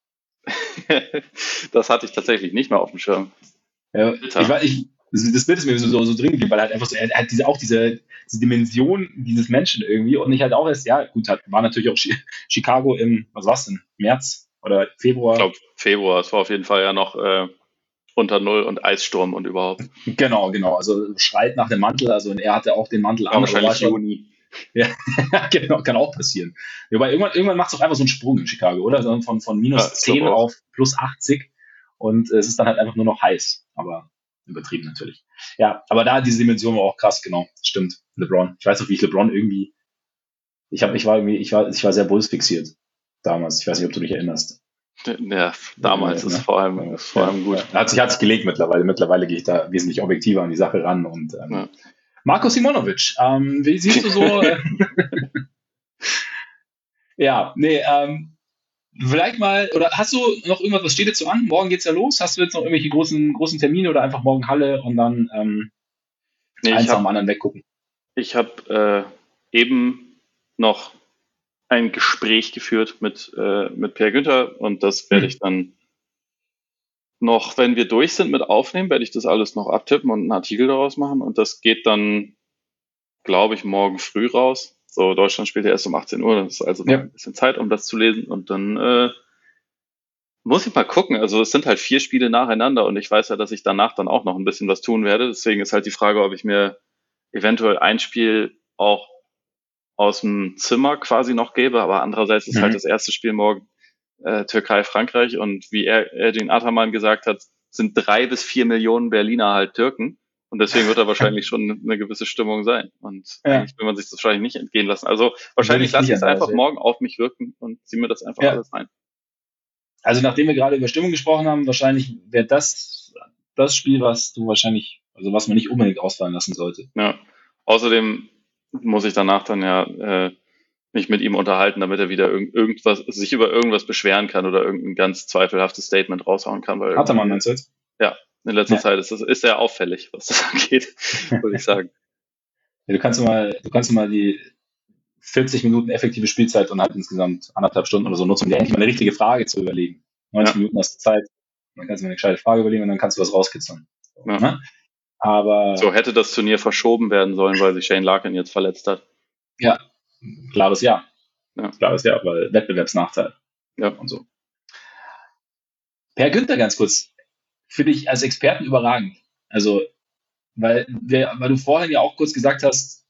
Das hatte ich tatsächlich nicht mehr auf dem Schirm. Ja, das Bild ist mir so drin geblieben, weil halt einfach so, er hat diese Dimension dieses Menschen irgendwie und ich halt auch erst, war natürlich auch Chicago im, was war's denn, März oder Februar? Ich glaube Februar, es war auf jeden Fall ja noch unter Null und Eissturm und überhaupt. Genau, also schreit nach dem Mantel, also er hatte auch den Mantel an. Wahrscheinlich Juni. Ja, genau, kann auch passieren. Wobei irgendwann macht es auch einfach so einen Sprung in Chicago, oder? Von minus 10 auf plus 80 und es ist dann halt einfach nur noch heiß, aber übertrieben natürlich. Ja, aber da diese Dimension war auch krass, genau, stimmt. LeBron. Ich weiß noch, wie ich LeBron irgendwie, ich war sehr Bulls fixiert damals. Ich weiß nicht, ob du dich erinnerst. Ja, damals ist vor allem gut. Ja. Hat sich gelegt mittlerweile. Mittlerweile gehe ich da wesentlich objektiver an die Sache ran und Marko Simonovic, wie siehst du so? vielleicht mal, oder hast du noch irgendwas, was steht jetzt so an? Morgen geht's ja los. Hast du jetzt noch irgendwelche großen Termine oder einfach morgen Halle und dann Nee, eins nach dem anderen weggucken? ich habe eben noch ein Gespräch geführt mit Per Günther und das werde ich dann noch, wenn wir durch sind mit Aufnehmen, werde ich das alles noch abtippen und einen Artikel daraus machen und das geht dann, glaube ich, morgen früh raus. So, Deutschland spielt ja erst um 18 Uhr, das ist also noch ein bisschen Zeit, um das zu lesen und dann muss ich mal gucken. Also es sind halt 4 Spiele nacheinander und ich weiß ja, dass ich danach dann auch noch ein bisschen was tun werde. Deswegen ist halt die Frage, ob ich mir eventuell ein Spiel auch aus dem Zimmer quasi noch gebe, aber andererseits ist halt das erste Spiel morgen Türkei, Frankreich und wie Erdin Ataman gesagt hat, sind 3 bis 4 Millionen Berliner halt Türken und deswegen wird da wahrscheinlich schon eine gewisse Stimmung sein und eigentlich will man sich das wahrscheinlich nicht entgehen lassen. Also wahrscheinlich lasse ich es einfach morgen auf mich wirken und ziehe mir das einfach alles rein. Also nachdem wir gerade über Stimmung gesprochen haben, wahrscheinlich wäre das Spiel, was du wahrscheinlich, also was man nicht unbedingt ausfallen lassen sollte. Ja. Außerdem muss ich danach dann ja mich mit ihm unterhalten, damit er wieder sich über irgendwas beschweren kann oder irgendein ganz zweifelhaftes Statement raushauen kann. Hat er mal, meinst du jetzt? Ja, in letzter Zeit ist er auffällig, was das angeht, würde ich sagen. Ja, du kannst mal die 40 Minuten effektive Spielzeit und halt insgesamt 1,5 Stunden oder so nutzen, um dir endlich mal eine richtige Frage zu überlegen. 90 Minuten hast du Zeit, dann kannst du mir eine gescheite Frage überlegen und dann kannst du was rauskitzeln. Ja. Ne? Aber so hätte das Turnier verschoben werden sollen, weil sich Shane Larkin jetzt verletzt hat. Ja, klares Ja. Klares Ja, weil Wettbewerbsnachteil. Ja. Und so. Per Günther, ganz kurz, für dich als Experten überragend. Also, weil du vorhin ja auch kurz gesagt hast,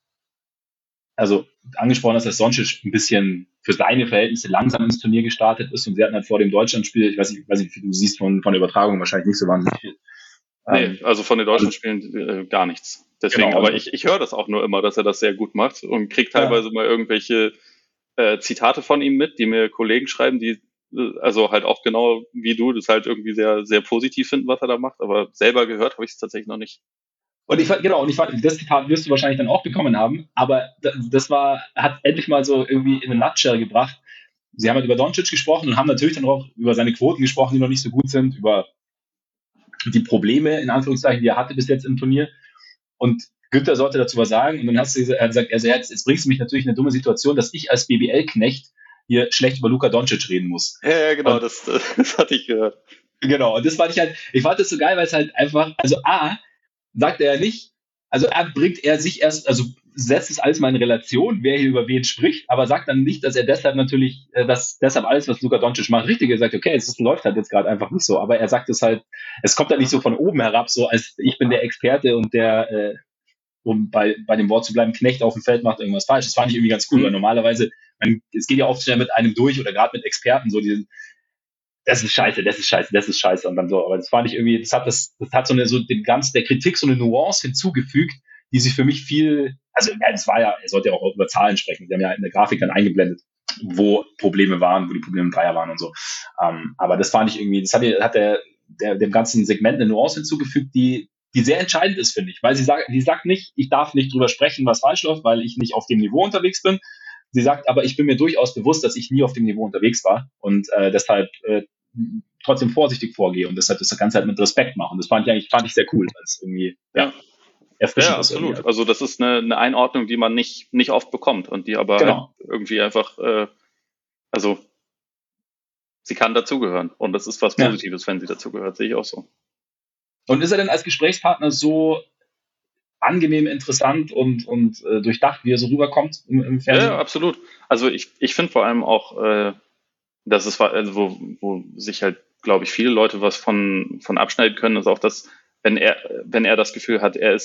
also angesprochen hast, dass Doncic ein bisschen für seine Verhältnisse langsam ins Turnier gestartet ist und sie hatten halt vor dem Deutschlandspiel, ich weiß nicht, wie du siehst von der Übertragung, wahrscheinlich nicht so wahnsinnig viel. Nee, also von den deutschen Spielen gar nichts. Deswegen, genau, aber ich höre das auch nur immer, dass er das sehr gut macht und kriege teilweise mal irgendwelche Zitate von ihm mit, die mir Kollegen schreiben, die also halt auch genau wie du das halt irgendwie sehr, sehr positiv finden, was er da macht, aber selber gehört habe ich es tatsächlich noch nicht. Und ich fand, das Zitat wirst du wahrscheinlich dann auch bekommen haben, aber hat endlich mal so irgendwie in eine Nutshell gebracht. Sie haben halt über Doncic gesprochen und haben natürlich dann auch über seine Quoten gesprochen, die noch nicht so gut sind, über die Probleme, in Anführungszeichen, die er hatte bis jetzt im Turnier. Und Günther sollte dazu was sagen. Und dann hat er gesagt, also jetzt bringst du mich natürlich in eine dumme Situation, dass ich als BBL-Knecht hier schlecht über Luka Doncic reden muss. Ja, genau, und das hatte ich gehört. Genau, und das fand ich fand das so geil, weil es halt einfach, also sagt er ja nicht, also bringt er sich erst, also setzt es alles mal in Relation, wer hier über wen spricht, aber sagt dann nicht, dass er deshalb natürlich, dass deshalb alles, was Luka Doncic macht, richtig. Er sagt, okay, es läuft halt jetzt gerade einfach nicht so, aber er sagt es halt, es kommt halt nicht so von oben herab, so als ich bin der Experte und der, um bei dem Wort zu bleiben, Knecht auf dem Feld macht irgendwas falsch. Das fand ich irgendwie ganz cool, weil normalerweise, es geht ja oft schnell mit einem durch oder gerade mit Experten so diesen, das ist scheiße und dann so. Aber das fand ich irgendwie, das hat so dem Ganzen der Kritik so eine Nuance hinzugefügt, die sich für mich viel, also es war ja, er sollte ja auch über Zahlen sprechen. Wir haben ja in der Grafik dann eingeblendet, wo Probleme waren, wo die Probleme im Dreier waren und so. Aber das fand ich irgendwie, das hat dem ganzen Segment eine Nuance hinzugefügt, die sehr entscheidend ist, finde ich. Weil die sagt nicht, ich darf nicht drüber sprechen, was falsch läuft, weil ich nicht auf dem Niveau unterwegs bin. Sie sagt, aber ich bin mir durchaus bewusst, dass ich nie auf dem Niveau unterwegs war und deshalb trotzdem vorsichtig vorgehe und deshalb das Ganze halt mit Respekt mache. Und das fand ich sehr cool, weil es irgendwie erfrischend ist. Ja, absolut. Also das ist eine Einordnung, die man nicht oft bekommt und die aber halt irgendwie einfach, also sie kann dazugehören und das ist was Positives, wenn sie dazugehört, sehe ich auch so. Und ist er denn als Gesprächspartner so angenehm, interessant und durchdacht, wie er so rüberkommt im Fernsehen? Ja, absolut. Also ich finde vor allem auch, dass es war, also wo sich halt, glaube ich, viele Leute was von abschneiden können, ist auch das, wenn er das Gefühl hat, er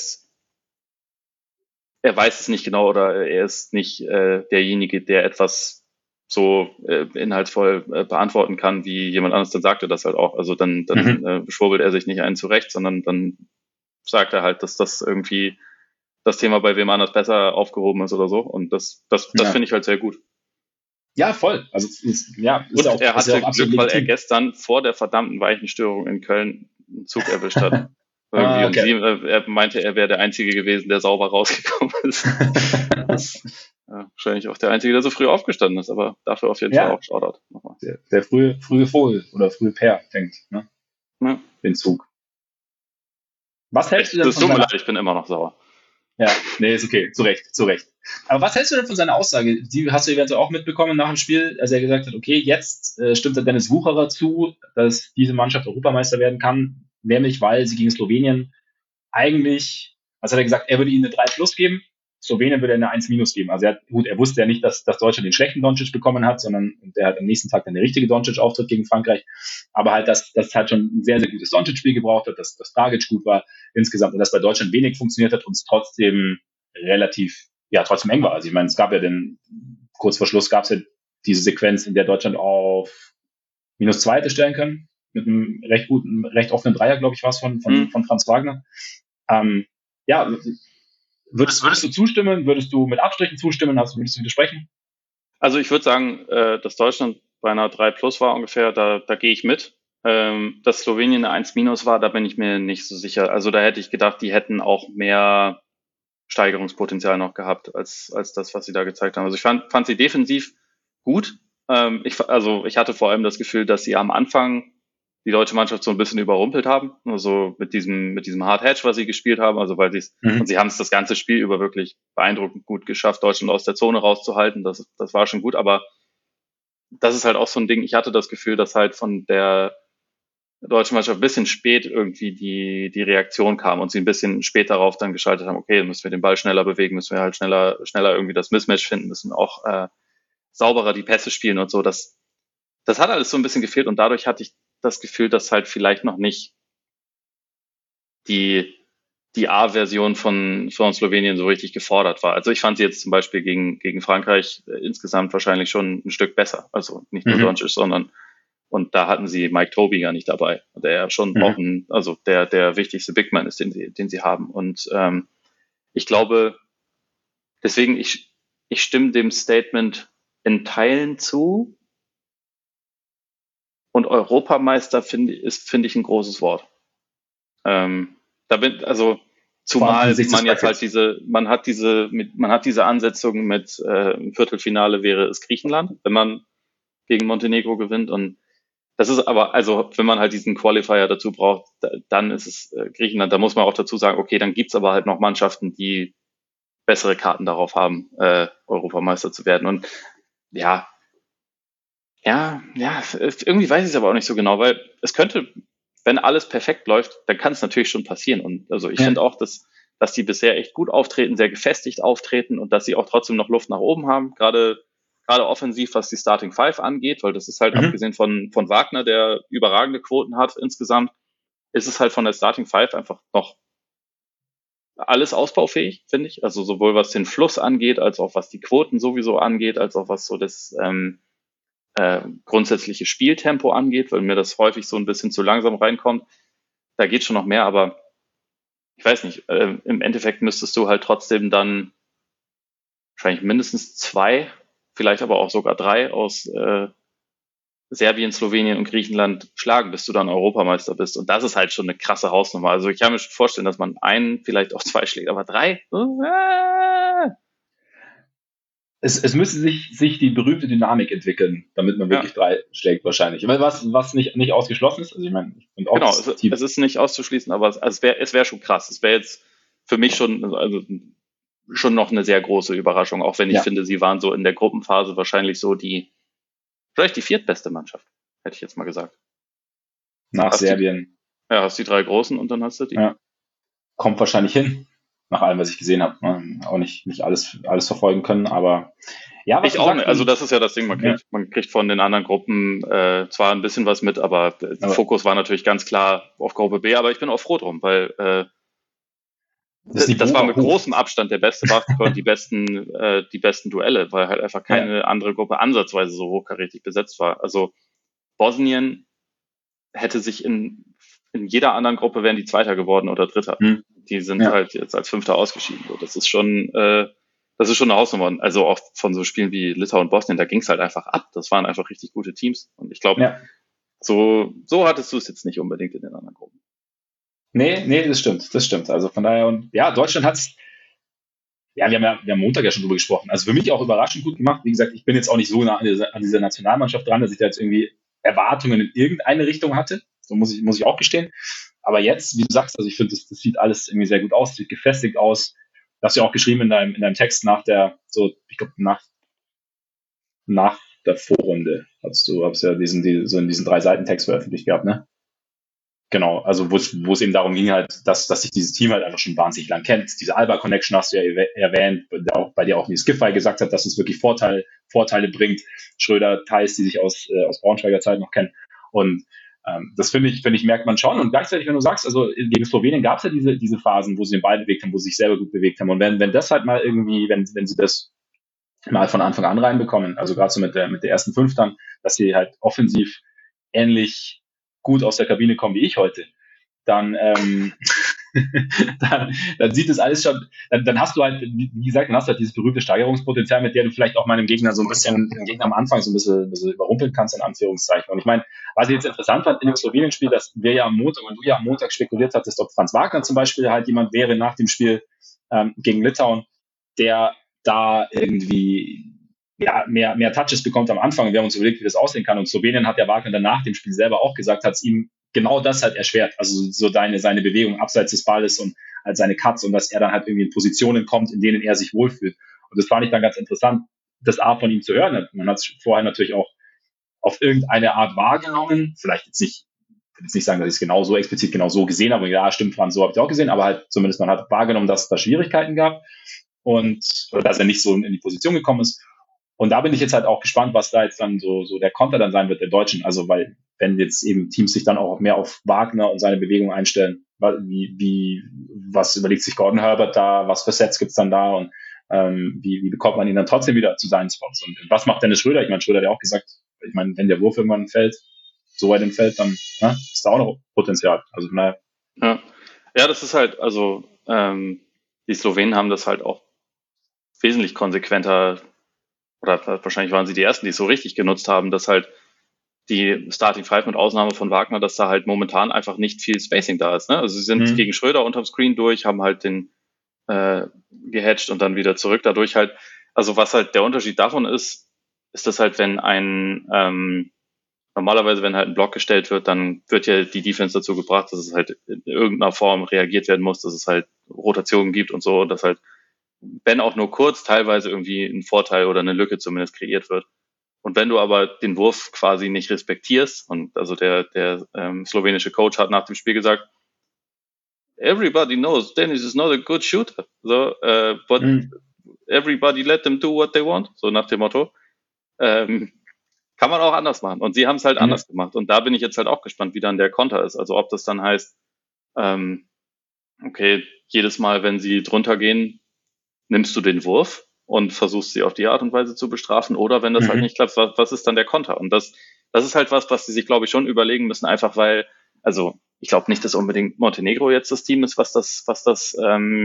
weiß es nicht genau oder er ist nicht derjenige, der etwas so inhaltsvoll beantworten kann, wie jemand anderes, dann sagt er das halt auch. Also dann schwurbelt er sich nicht einen zurecht, sondern dann sagt er halt, dass das irgendwie das Thema bei wem anders besser aufgehoben ist oder so. Und das finde ich halt sehr gut. Ja, voll. Also und er hatte Glück, weil er gestern vor der verdammten Weichenstörung in Köln einen Zug erwischt hat. Und er meinte, er wäre der Einzige gewesen, der sauber rausgekommen ist. wahrscheinlich auch der Einzige, der so früh aufgestanden ist, aber dafür auf jeden Fall auch Shoutout. Nochmal. Der frühe Vogel oder frühe Pär fängt, ne? Ja. Den Zug. Was hältst du denn Das tut mir leid, ich bin immer noch sauer. Ja, nee, ist okay, zu Recht. Aber was hältst du denn von seiner Aussage? Die hast du eventuell auch mitbekommen nach dem Spiel, als er gesagt hat, okay, jetzt stimmt der Dennis Wucherer zu, dass diese Mannschaft Europameister werden kann, nämlich weil sie gegen Slowenien eigentlich, was hat er gesagt, er würde ihnen eine 3+ geben, Slowenien würde eine 1- geben. Also er wusste ja nicht, dass Deutschland den schlechten Doncic bekommen hat, sondern der hat am nächsten Tag dann der richtige Doncic-Auftritt gegen Frankreich. Aber halt, dass halt schon ein sehr, sehr gutes Doncic-Spiel gebraucht hat, dass Dragic gut war insgesamt und dass bei Deutschland wenig funktioniert hat und es trotzdem trotzdem eng war. Also ich meine, es gab ja kurz vor Schluss gab es ja diese Sequenz, in der Deutschland auf -2 hätte stellen können, mit einem recht offenen Dreier, glaube ich, war es von Franz Wagner. Würdest du zustimmen? Würdest du mit Abstrichen zustimmen? Würdest du widersprechen? Also ich würde sagen, dass Deutschland bei einer 3+ war ungefähr, da gehe ich mit. Dass Slowenien eine 1- war, da bin ich mir nicht so sicher. Also da hätte ich gedacht, die hätten auch mehr Steigerungspotenzial noch gehabt, als das, was sie da gezeigt haben. Also ich fand sie defensiv gut. Ich hatte vor allem das Gefühl, dass sie am Anfang die deutsche Mannschaft so ein bisschen überrumpelt haben, also mit diesem Hard Hedge, was sie gespielt haben, also weil und sie haben es das ganze Spiel über wirklich beeindruckend gut geschafft, Deutschland aus der Zone rauszuhalten, das war schon gut, aber das ist halt auch so ein Ding, ich hatte das Gefühl, dass halt von der deutschen Mannschaft ein bisschen spät irgendwie die Reaktion kam und sie ein bisschen spät darauf dann geschaltet haben, okay, dann müssen wir den Ball schneller bewegen, müssen wir halt schneller irgendwie das Mismatch finden, müssen auch sauberer die Pässe spielen und so, das hat alles so ein bisschen gefehlt und dadurch hatte ich das Gefühl, dass halt vielleicht noch nicht die A-Version von Slowenien so richtig gefordert war. Also ich fand sie jetzt zum Beispiel gegen Frankreich insgesamt wahrscheinlich schon ein Stück besser. Also nicht nur Doncic, sondern und da hatten sie Mike Tobey gar nicht dabei, der ja schon auch der wichtigste Big Man ist, den sie haben. Und ich glaube, deswegen, ich stimme dem Statement in Teilen zu. Und Europameister finde ich ein großes Wort. Zumal man jetzt halt man hat diese Ansetzung mit im Viertelfinale wäre es Griechenland, wenn man gegen Montenegro gewinnt und das ist aber, also wenn man halt diesen Qualifier dazu braucht, dann ist es Griechenland. Da muss man auch dazu sagen, okay, dann gibt's aber halt noch Mannschaften, die bessere Karten darauf haben, Europameister zu werden. Und ja, irgendwie weiß ich es aber auch nicht so genau, weil es könnte, wenn alles perfekt läuft, dann kann es natürlich schon passieren. Und also ich finde auch, dass die bisher echt gut auftreten, sehr gefestigt auftreten und dass sie auch trotzdem noch Luft nach oben haben, gerade offensiv, was die Starting Five angeht, weil das ist halt abgesehen von Wagner, der überragende Quoten hat insgesamt, ist es halt von der Starting Five einfach noch alles ausbaufähig, finde ich. Also sowohl was den Fluss angeht, als auch was die Quoten sowieso angeht, als auch was so das grundsätzliche Spieltempo angeht, weil mir das häufig so ein bisschen zu langsam reinkommt. Da geht schon noch mehr, aber ich weiß nicht, im Endeffekt müsstest du halt trotzdem dann wahrscheinlich mindestens 2, vielleicht aber auch sogar 3 aus Serbien, Slowenien und Griechenland schlagen, bis du dann Europameister bist. Und das ist halt schon eine krasse Hausnummer. Also ich kann mir schon vorstellen, dass man einen, vielleicht auch 2 schlägt, aber 3? Es müsste sich die berühmte Dynamik entwickeln, damit man wirklich 3 schlägt wahrscheinlich. Was nicht ausgeschlossen ist. Also ich meine, genau, es ist nicht auszuschließen, aber es wäre schon krass. Es wäre jetzt für mich schon noch eine sehr große Überraschung, auch wenn ich finde, sie waren so in der Gruppenphase wahrscheinlich so vielleicht die 4. beste Mannschaft, hätte ich jetzt mal gesagt. Nach Serbien. Hast die 3 Großen und dann hast du die. Ja. Kommt wahrscheinlich hin. Nach allem, was ich gesehen habe. Auch nicht alles verfolgen können, aber ja. Ich auch nicht. Also das ist ja das Ding, man kriegt von den anderen Gruppen zwar ein bisschen was mit, aber der Fokus war natürlich ganz klar auf Gruppe B, aber ich bin auch froh drum, weil das war mit großem Abstand der beste Basketball und die besten Duelle, weil halt einfach keine andere Gruppe ansatzweise so hochkarätig besetzt war. Also Bosnien hätte sich in jeder anderen Gruppe wären die Zweiter geworden oder Dritter. Die sind halt jetzt als Fünfter ausgeschieden. So, das ist schon eine Hausnummer. Also auch von so Spielen wie Litauen und Bosnien, da ging es halt einfach ab. Das waren einfach richtig gute Teams. Und ich glaube, so hattest du es jetzt nicht unbedingt in den anderen Gruppen. Nee, das stimmt. Also von daher, und ja, Deutschland hat's Ja, wir haben Montag ja schon drüber gesprochen. Also für mich auch überraschend gut gemacht. Wie gesagt, ich bin jetzt auch nicht so nah an dieser Nationalmannschaft dran, dass ich da jetzt irgendwie Erwartungen in irgendeine Richtung hatte. So muss ich auch gestehen. Aber jetzt, wie du sagst, also ich finde, das sieht alles irgendwie sehr gut aus, sieht gefestigt aus. Das hast du ja auch geschrieben in deinem Text ich glaube, nach der Vorrunde hast du ja so in diesen 3 Seiten Text veröffentlicht gehabt, ne? Genau, also wo es eben darum ging halt, dass sich dieses Team halt einfach schon wahnsinnig lang kennt. Diese Alba-Connection hast du ja erwähnt, bei der auch wie Skiffey gesagt hat, dass es wirklich Vorteile bringt. Schröder, Theis, die sich aus Braunschweiger Zeit noch kennen. Und das finde ich, merkt man schon. Und gleichzeitig, wenn du sagst, also gegen Slowenien gab es ja diese Phasen, wo sie den Ball bewegt haben, wo sie sich selber gut bewegt haben. Und wenn das halt mal irgendwie, wenn sie das mal von Anfang an reinbekommen, also gerade so mit der ersten 5 dann, dass sie halt offensiv ähnlich gut aus der Kabine kommen wie ich heute, dann, dann sieht das alles schon, dann hast du halt, wie gesagt, dann hast du halt dieses berühmte Steigerungspotenzial, mit der du vielleicht auch meinem Gegner den Gegner am Anfang so ein bisschen überrumpeln kannst, in Anführungszeichen. Und ich meine, was ich jetzt interessant fand in dem Slowenien-Spiel, dass wir ja am Montag und du ja am Montag spekuliert hattest, ob Franz Wagner zum Beispiel halt jemand wäre nach dem Spiel gegen Litauen, der da irgendwie mehr Touches bekommt am Anfang. Wir haben uns überlegt, wie das aussehen kann. Und Slowenien hat ja Wagner dann nach dem Spiel selber auch gesagt, hat es ihm genau das halt erschwert. Also so seine Bewegung abseits des Balles und halt seine Cuts und dass er dann halt irgendwie in Positionen kommt, in denen er sich wohlfühlt. Und das fand ich dann ganz interessant, das A von ihm zu hören. Man hat es vorher natürlich auch auf irgendeine Art wahrgenommen. Vielleicht jetzt nicht, ich will jetzt nicht sagen, dass ich es genau so explizit genau so gesehen habe. Ja, stimmt, Franz, so habe ich auch gesehen. Aber halt zumindest man hat wahrgenommen, dass es da Schwierigkeiten gab und dass er nicht so in die Position gekommen ist. Und da bin ich jetzt halt auch gespannt, was da jetzt dann so der Konter dann sein wird der Deutschen. Also, weil wenn jetzt eben Teams sich dann auch mehr auf Wagner und seine Bewegung einstellen, was überlegt sich Gordon Herbert da, was für Sets gibt's dann da und wie bekommt man ihn dann trotzdem wieder zu seinen Spots? Und was macht Dennis Schröder? Ich meine, Schröder hat ja auch gesagt, ich meine, wenn der Wurf irgendwann fällt, so weit entfällt, dann ist da auch noch Potenzial. Also naja. Ja, das ist halt, also die Slowenen haben das halt auch wesentlich konsequenter, oder wahrscheinlich waren sie die Ersten, die es so richtig genutzt haben, dass halt die Starting Five mit Ausnahme von Wagner, dass da halt momentan einfach nicht viel Spacing da ist. Ne? Also sie sind gegen Schröder unterm Screen durch, haben halt den gehatcht und dann wieder zurück. Dadurch halt, also was halt der Unterschied davon ist das halt, wenn normalerweise, wenn halt ein Block gestellt wird, dann wird ja die Defense dazu gebracht, dass es halt in irgendeiner Form reagiert werden muss, dass es halt Rotationen gibt und so, und dass halt, wenn auch nur kurz, teilweise irgendwie ein Vorteil oder eine Lücke zumindest kreiert wird. Und wenn du aber den Wurf quasi nicht respektierst, und also der slowenische Coach hat nach dem Spiel gesagt, everybody knows Dennis is not a good shooter, so, but everybody let them do what they want, so nach dem Motto. Kann man auch anders machen. Und sie haben es halt anders gemacht. Und da bin ich jetzt halt auch gespannt, wie dann der Konter ist. Also ob das dann heißt, okay, jedes Mal, wenn sie drunter gehen, nimmst du den Wurf und versuchst sie auf die Art und Weise zu bestrafen. Oder wenn das halt nicht klappt, was ist dann der Konter? Und das ist halt was sie sich, glaube ich, schon überlegen müssen, einfach weil, also ich glaube nicht, dass unbedingt Montenegro jetzt das Team ist, was das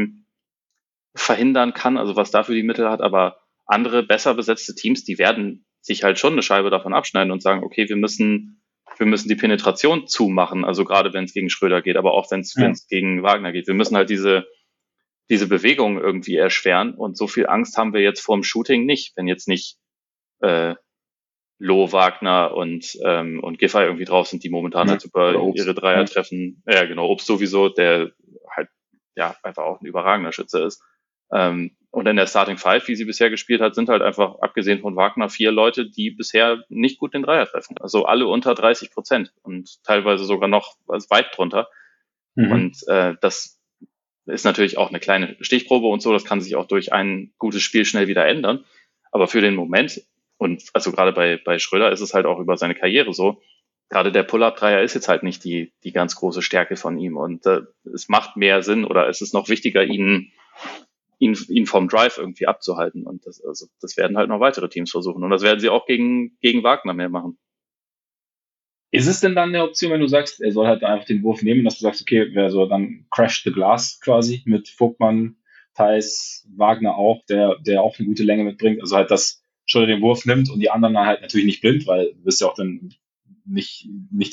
verhindern kann, also was dafür die Mittel hat, aber andere besser besetzte Teams, die werden sich halt schon eine Scheibe davon abschneiden und sagen, okay, wir müssen die Penetration zumachen, also gerade wenn es gegen Schröder geht, aber auch wenn es gegen Wagner geht. Wir müssen halt diese Bewegung irgendwie erschweren, und so viel Angst haben wir jetzt vor dem Shooting nicht, wenn jetzt nicht Loh, Wagner und Giffey irgendwie drauf sind, die momentan halt über ihre Dreier treffen. Ja, genau, Obst sowieso, der halt einfach auch ein überragender Schütze ist. Und in der Starting Five, wie sie bisher gespielt hat, sind halt einfach, abgesehen von Wagner, 4 Leute, die bisher nicht gut den Dreier treffen. Also alle unter 30% und teilweise sogar noch weit drunter. Und das ist natürlich auch eine kleine Stichprobe und so. Das kann sich auch durch ein gutes Spiel schnell wieder ändern. Aber für den Moment, und also gerade bei Schröder ist es halt auch über seine Karriere so, gerade der Pull-Up-Dreier ist jetzt halt nicht die ganz große Stärke von ihm. Und es macht mehr Sinn, oder es ist noch wichtiger, ihn vom Drive irgendwie abzuhalten. Und das werden halt noch weitere Teams versuchen. Und das werden sie auch gegen Wagner mehr machen. Ist es denn dann eine Option, wenn du sagst, er soll halt einfach den Wurf nehmen, dass du sagst, okay, wer so dann crash the glass quasi mit Vogtmann, Theis, Wagner auch, der auch eine gute Länge mitbringt. Also halt, dass Schröder den Wurf nimmt und die anderen halt natürlich nicht blind, weil du wirst ja auch dann nicht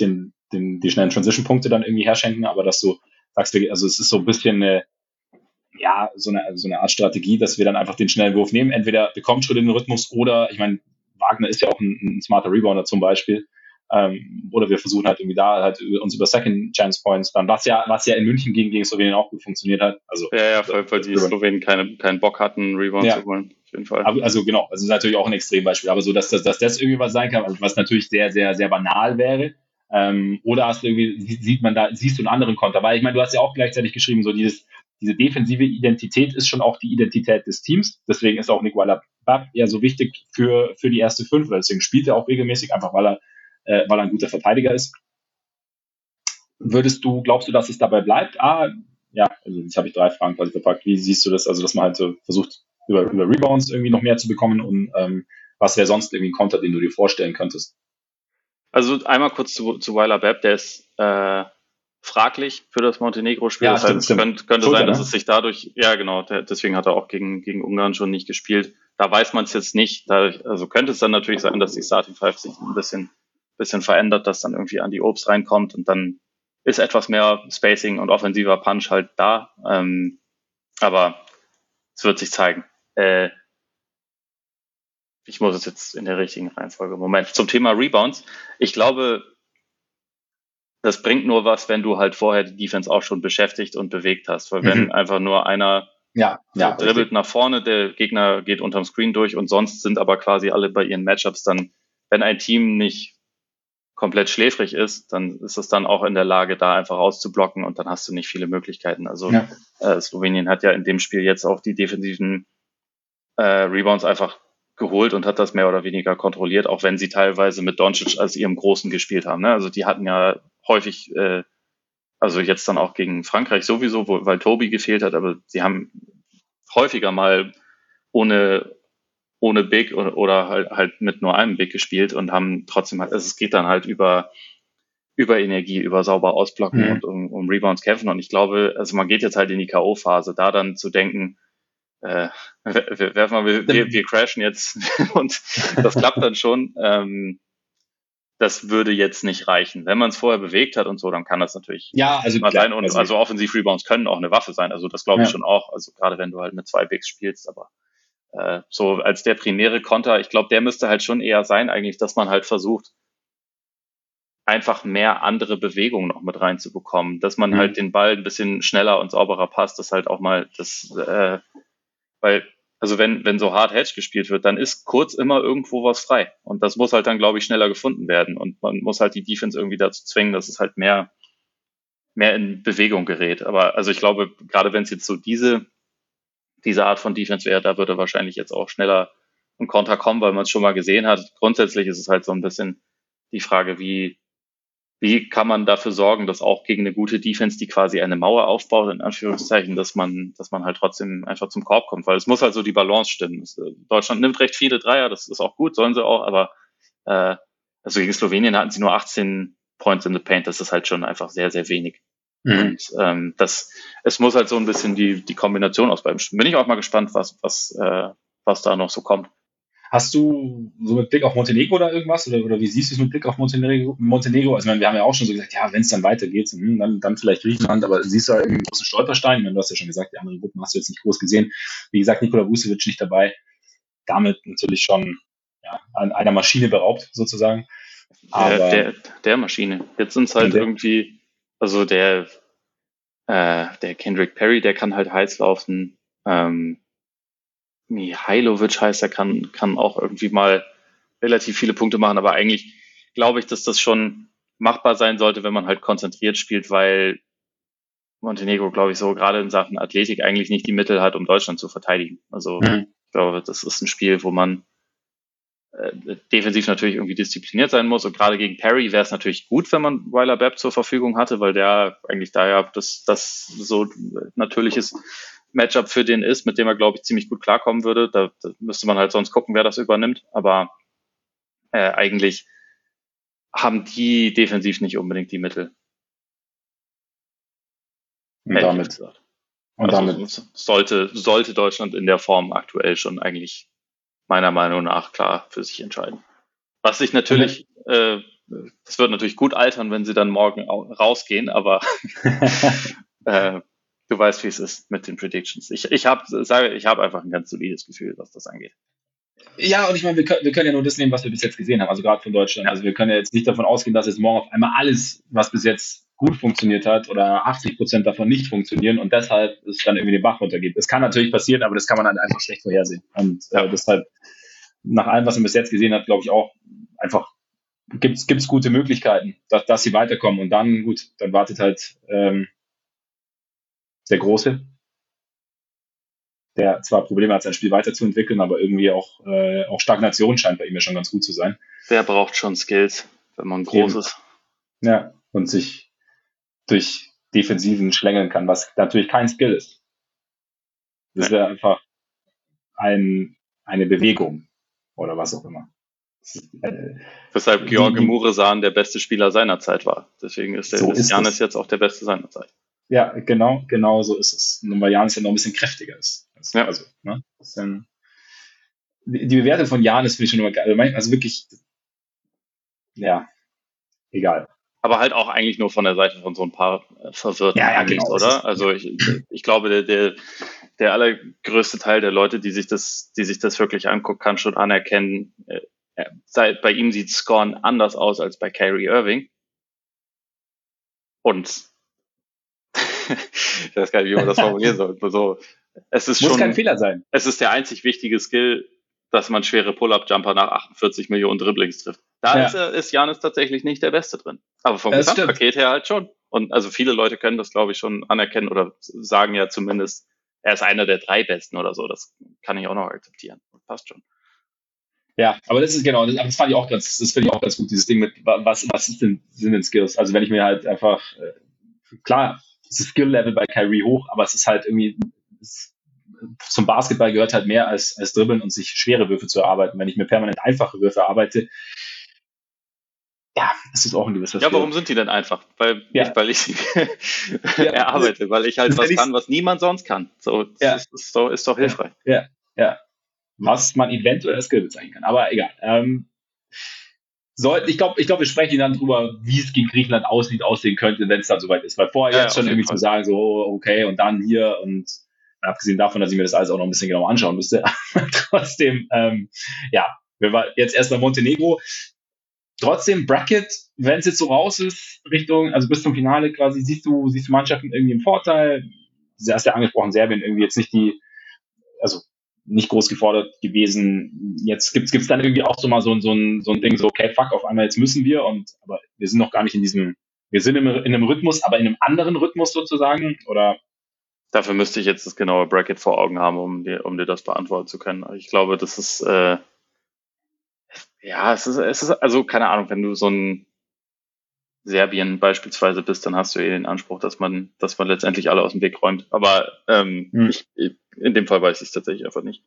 die schnellen Transition-Punkte dann irgendwie herschenken, aber dass du sagst, also es ist so ein bisschen ja, so eine Art Strategie, dass wir dann einfach den schnellen Wurf nehmen. Entweder bekommt Schritt in den Rhythmus oder, ich meine, Wagner ist ja auch ein smarter Rebounder zum Beispiel. Oder wir versuchen halt irgendwie da halt uns über Second Chance Points dann, was ja in München gegen Slowenien auch gut funktioniert hat. Also, weil die Slowenen keinen Bock hatten, Rebound zu holen, auf jeden Fall. Also genau, also das ist natürlich auch ein Extrembeispiel, aber so, dass das irgendwie was sein kann, was natürlich sehr, sehr, sehr banal wäre. Oder hast du irgendwie, siehst du einen anderen Konter, weil ich meine, du hast ja auch gleichzeitig geschrieben, so diese defensive Identität ist schon auch die Identität des Teams. Deswegen ist auch Nicolas Babb ja so wichtig für die erste Fünf, weil deswegen spielt er auch regelmäßig, einfach weil er ein guter Verteidiger ist. Glaubst du, dass es dabei bleibt? Ja, also jetzt habe ich 3 Fragen quasi verpackt. Wie siehst du das? Also, dass man halt so versucht, über Rebounds irgendwie noch mehr zu bekommen und was wäre sonst irgendwie ein Konter, den du dir vorstellen könntest? Also einmal kurz zu Weiler Babb, der ist fraglich für das Montenegro-Spiel. Ja, das heißt, könnte Schulter, sein, dass es sich dadurch, ja genau, deswegen hat er auch gegen Ungarn schon nicht gespielt. Da weiß man es jetzt nicht. Also könnte es dann natürlich sein, dass die Starting Five sich ein bisschen verändert, dass dann irgendwie Andy Obst reinkommt und dann ist etwas mehr Spacing und offensiver Punch halt da. Aber es wird sich zeigen. Ich muss es jetzt in der richtigen Reihenfolge. Moment. Zum Thema Rebounds. Ich glaube, das bringt nur was, wenn du halt vorher die Defense auch schon beschäftigt und bewegt hast. Weil wenn einfach nur einer dribbelt nach vorne, der Gegner geht unterm Screen durch und sonst sind aber quasi alle bei ihren Matchups dann, wenn ein Team nicht komplett schläfrig ist, dann ist es dann auch in der Lage, da einfach rauszublocken und dann hast du nicht viele Möglichkeiten. Also Slowenien hat ja in dem Spiel jetzt auch die defensiven Rebounds einfach geholt und hat das mehr oder weniger kontrolliert, auch wenn sie teilweise mit Doncic als ihrem Großen gespielt haben. Ne? Also die hatten ja häufig, also jetzt dann auch gegen Frankreich sowieso, weil Tobi gefehlt hat, aber sie haben häufiger mal ohne Big oder halt mit nur einem Big gespielt und haben trotzdem halt, es geht dann halt über Energie, über sauber ausblocken und um Rebounds kämpfen. Und ich glaube, also man geht jetzt halt in die K.O.-Phase, da dann zu denken, wir crashen jetzt und das klappt dann schon. Das würde jetzt nicht reichen. Wenn man es vorher bewegt hat und so, dann kann das natürlich mal sein. Und also Offensiv-Rebounds können auch eine Waffe sein. Also das glaube ich schon auch. Also gerade wenn du halt mit 2 Bigs spielst, aber so als der primäre Konter, ich glaube, der müsste halt schon eher sein eigentlich, dass man halt versucht, einfach mehr andere Bewegungen noch mit reinzubekommen, dass man halt den Ball ein bisschen schneller und sauberer passt, dass halt auch mal weil, also wenn so Hard Hedge gespielt wird, dann ist kurz immer irgendwo was frei. Und das muss halt dann, glaube ich, schneller gefunden werden. Und man muss halt die Defense irgendwie dazu zwingen, dass es halt mehr in Bewegung gerät. Aber also ich glaube, gerade wenn es jetzt so diese Art von Defense wäre, da würde wahrscheinlich jetzt auch schneller ein Konter kommen, weil man es schon mal gesehen hat. Grundsätzlich ist es halt so ein bisschen die Frage, wie kann man dafür sorgen, dass auch gegen eine gute Defense, die quasi eine Mauer aufbaut, in Anführungszeichen, dass man halt trotzdem einfach zum Korb kommt, weil es muss halt so die Balance stimmen. Deutschland nimmt recht viele Dreier, das ist auch gut, sollen sie auch, aber also gegen Slowenien hatten sie nur 18 Points in the Paint, das ist halt schon einfach sehr, sehr wenig. Und es muss halt so ein bisschen die Kombination aus beiden stimmen. Bin ich auch mal gespannt, was da noch so kommt. Hast du so mit Blick auf Montenegro oder irgendwas? Oder wie siehst du es mit Blick auf Montenegro? Also, ich meine, wir haben ja auch schon so gesagt, ja, wenn es dann weitergeht, dann vielleicht Griechenland, aber siehst du da irgendwie einen großen Stolperstein? Ich meine, du hast ja schon gesagt, die anderen Gruppen hast du jetzt nicht groß gesehen. Wie gesagt, Nikola Vucevic nicht dabei. Damit natürlich schon an einer Maschine beraubt, sozusagen. Aber der Maschine. Jetzt sind es halt irgendwie, also der Kendrick Perry, der kann halt heiß laufen. Mihailovic heißt, er kann auch irgendwie mal relativ viele Punkte machen, aber eigentlich glaube ich, dass das schon machbar sein sollte, wenn man halt konzentriert spielt, weil Montenegro, glaube ich, so gerade in Sachen Athletik eigentlich nicht die Mittel hat, um Deutschland zu verteidigen. Also ich glaube, das ist ein Spiel, wo man defensiv natürlich irgendwie diszipliniert sein muss. Und gerade gegen Perry wäre es natürlich gut, wenn man Weiler Babb zur Verfügung hatte, weil der eigentlich da ja das so natürliches Matchup für den ist, mit dem er, glaube ich, ziemlich gut klarkommen würde. Da müsste man halt sonst gucken, wer das übernimmt. Aber eigentlich haben die defensiv nicht unbedingt die Mittel. Und damit sollte Deutschland in der Form aktuell schon eigentlich meiner Meinung nach klar für sich entscheiden. Was sich natürlich, das wird natürlich gut altern, wenn sie dann morgen rausgehen, aber Du weißt, wie es ist mit den Predictions. Ich habe einfach ein ganz solides Gefühl, was das angeht. Ja, und ich meine, wir können ja nur das nehmen, was wir bis jetzt gesehen haben, also gerade von Deutschland. Ja. Also wir können ja jetzt nicht davon ausgehen, dass jetzt morgen auf einmal alles, was bis jetzt gut funktioniert hat oder 80% davon nicht funktionieren und deshalb es dann irgendwie den Bach runtergeht. Das kann natürlich passieren, aber das kann man dann einfach schlecht vorhersehen. Und deshalb, nach allem, was man bis jetzt gesehen hat, glaube ich auch, einfach gibt's gute Möglichkeiten, dass sie weiterkommen. Und dann, gut, dann wartet halt der Große, der zwar Probleme hat, sein Spiel weiterzuentwickeln, aber irgendwie auch Stagnation scheint bei ihm ja schon ganz gut zu sein. Wer braucht schon Skills, wenn man groß ist? Ja, und sich durch Defensiven schlängeln kann, was natürlich kein Skill ist. Das wäre einfach eine Bewegung oder was auch immer. Weshalb George Muresan der beste Spieler seiner Zeit war. Deswegen ist Giannis jetzt auch der Beste seiner Zeit. Ja, genau so ist es. Nur weil Giannis ja noch ein bisschen kräftiger ist. Ja. Also, ne? Die Bewertung von Giannis finde ich schon immer geil. Also wirklich, ja, egal. Aber halt auch eigentlich nur von der Seite von so ein paar Verwirrten, genau, oder? Also ich glaube, der allergrößte Teil der Leute, die sich das wirklich anguckt, kann schon anerkennen, bei ihm sieht Scoren anders aus als bei Kyrie Irving. Und ich weiß gar nicht, wie man das formulieren soll. So, muss kein Fehler sein. Es ist der einzig wichtige Skill, dass man schwere Pull-Up-Jumper nach 48 Millionen Dribblings trifft. Da ist Giannis tatsächlich nicht der Beste drin. Aber vom Gesamtpaket her halt schon. Und also viele Leute können das, glaube ich, schon anerkennen oder sagen ja zumindest, er ist einer der 3 Besten oder so. Das kann ich auch noch akzeptieren. Passt schon. Ja, aber das finde ich auch ganz gut, dieses Ding mit, was sind denn Skills? Also wenn ich mir halt einfach, klar, ist das Skill-Level bei Kyrie hoch, aber es ist halt irgendwie, zum Basketball gehört halt mehr als Dribbeln und sich schwere Würfe zu erarbeiten. Wenn ich mir permanent einfache Würfe erarbeite, ja, das ist auch ein gewisser Skill. Ja, warum sind die denn einfach? Weil ich sie erarbeite, weil ich halt was kann, was niemand sonst kann. So, das ist doch hilfreich. Ja. Was man eventuell als Skill bezeichnen kann. Aber egal. Ich glaube, wir sprechen dann drüber, wie es gegen Griechenland aussehen könnte, wenn es dann soweit ist. Weil vorher jetzt schon irgendwie zu sagen, so, okay, und dann hier und abgesehen davon, dass ich mir das alles auch noch ein bisschen genauer anschauen müsste. Aber trotzdem, wir waren jetzt erstmal Montenegro. Trotzdem Bracket, wenn es jetzt so raus ist, also bis zum Finale quasi, siehst du Mannschaften irgendwie im Vorteil. Du hast ja angesprochen, Serbien irgendwie jetzt nicht groß gefordert gewesen. Jetzt gibt's dann irgendwie auch so mal so ein Ding, so, okay, fuck, auf einmal jetzt müssen wir, aber wir sind noch gar nicht wir sind in einem Rhythmus, aber in einem anderen Rhythmus sozusagen, oder? Dafür müsste ich jetzt das genaue Bracket vor Augen haben, um dir das beantworten zu können. Ich glaube, das ist, es ist, also keine Ahnung, wenn du so ein Serbien beispielsweise bist, dann hast du den Anspruch, dass man letztendlich alle aus dem Weg räumt. Aber in dem Fall weiß ich es tatsächlich einfach nicht.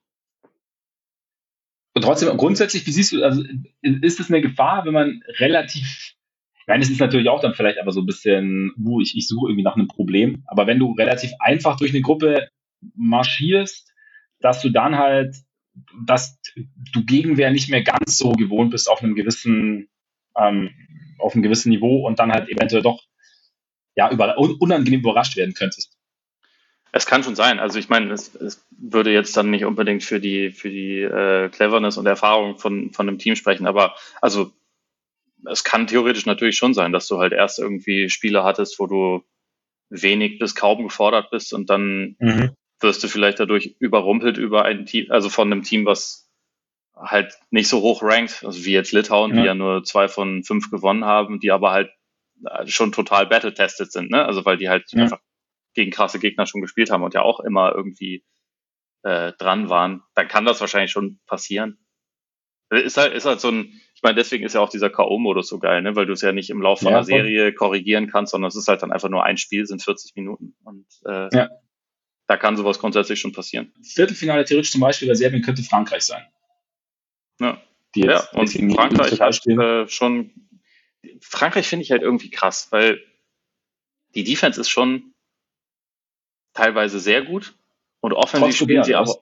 Und trotzdem, grundsätzlich, wie siehst du, also ist es eine Gefahr, wenn man relativ, ich meine, es ist natürlich auch dann vielleicht aber so ein bisschen, ich suche irgendwie nach einem Problem, aber wenn du relativ einfach durch eine Gruppe marschierst, dass du dann halt, dass du Gegenwehr nicht mehr ganz so gewohnt bist auf einem gewissen Niveau und dann halt eventuell doch unangenehm überrascht werden könntest. Es kann schon sein. Also ich meine, es würde jetzt dann nicht unbedingt für die Cleverness und Erfahrung von einem Team sprechen, aber also es kann theoretisch natürlich schon sein, dass du halt erst irgendwie Spiele hattest, wo du wenig bis kaum gefordert bist und dann wirst du vielleicht dadurch überrumpelt über ein Team, also von einem Team, was halt nicht so hoch rankt, also wie jetzt Litauen, die ja nur 2 von 5 gewonnen haben, die aber halt schon total battle-tested sind, ne? Also weil die halt einfach gegen krasse Gegner schon gespielt haben und ja auch immer irgendwie dran waren, dann kann das wahrscheinlich schon passieren. Ist halt so ein, ich meine, deswegen ist ja auch dieser K.O.-Modus so geil, ne? Weil du es ja nicht im Laufe von einer Serie korrigieren kannst, sondern es ist halt dann einfach nur ein Spiel, sind 40 Minuten und da kann sowas grundsätzlich schon passieren. Viertelfinale theoretisch zum Beispiel bei Serbien könnte Frankreich sein. Ja, und Frankreich hat schon, Frankreich finde ich halt irgendwie krass, weil die Defense ist schon teilweise sehr gut und offensiv spielen sie aber.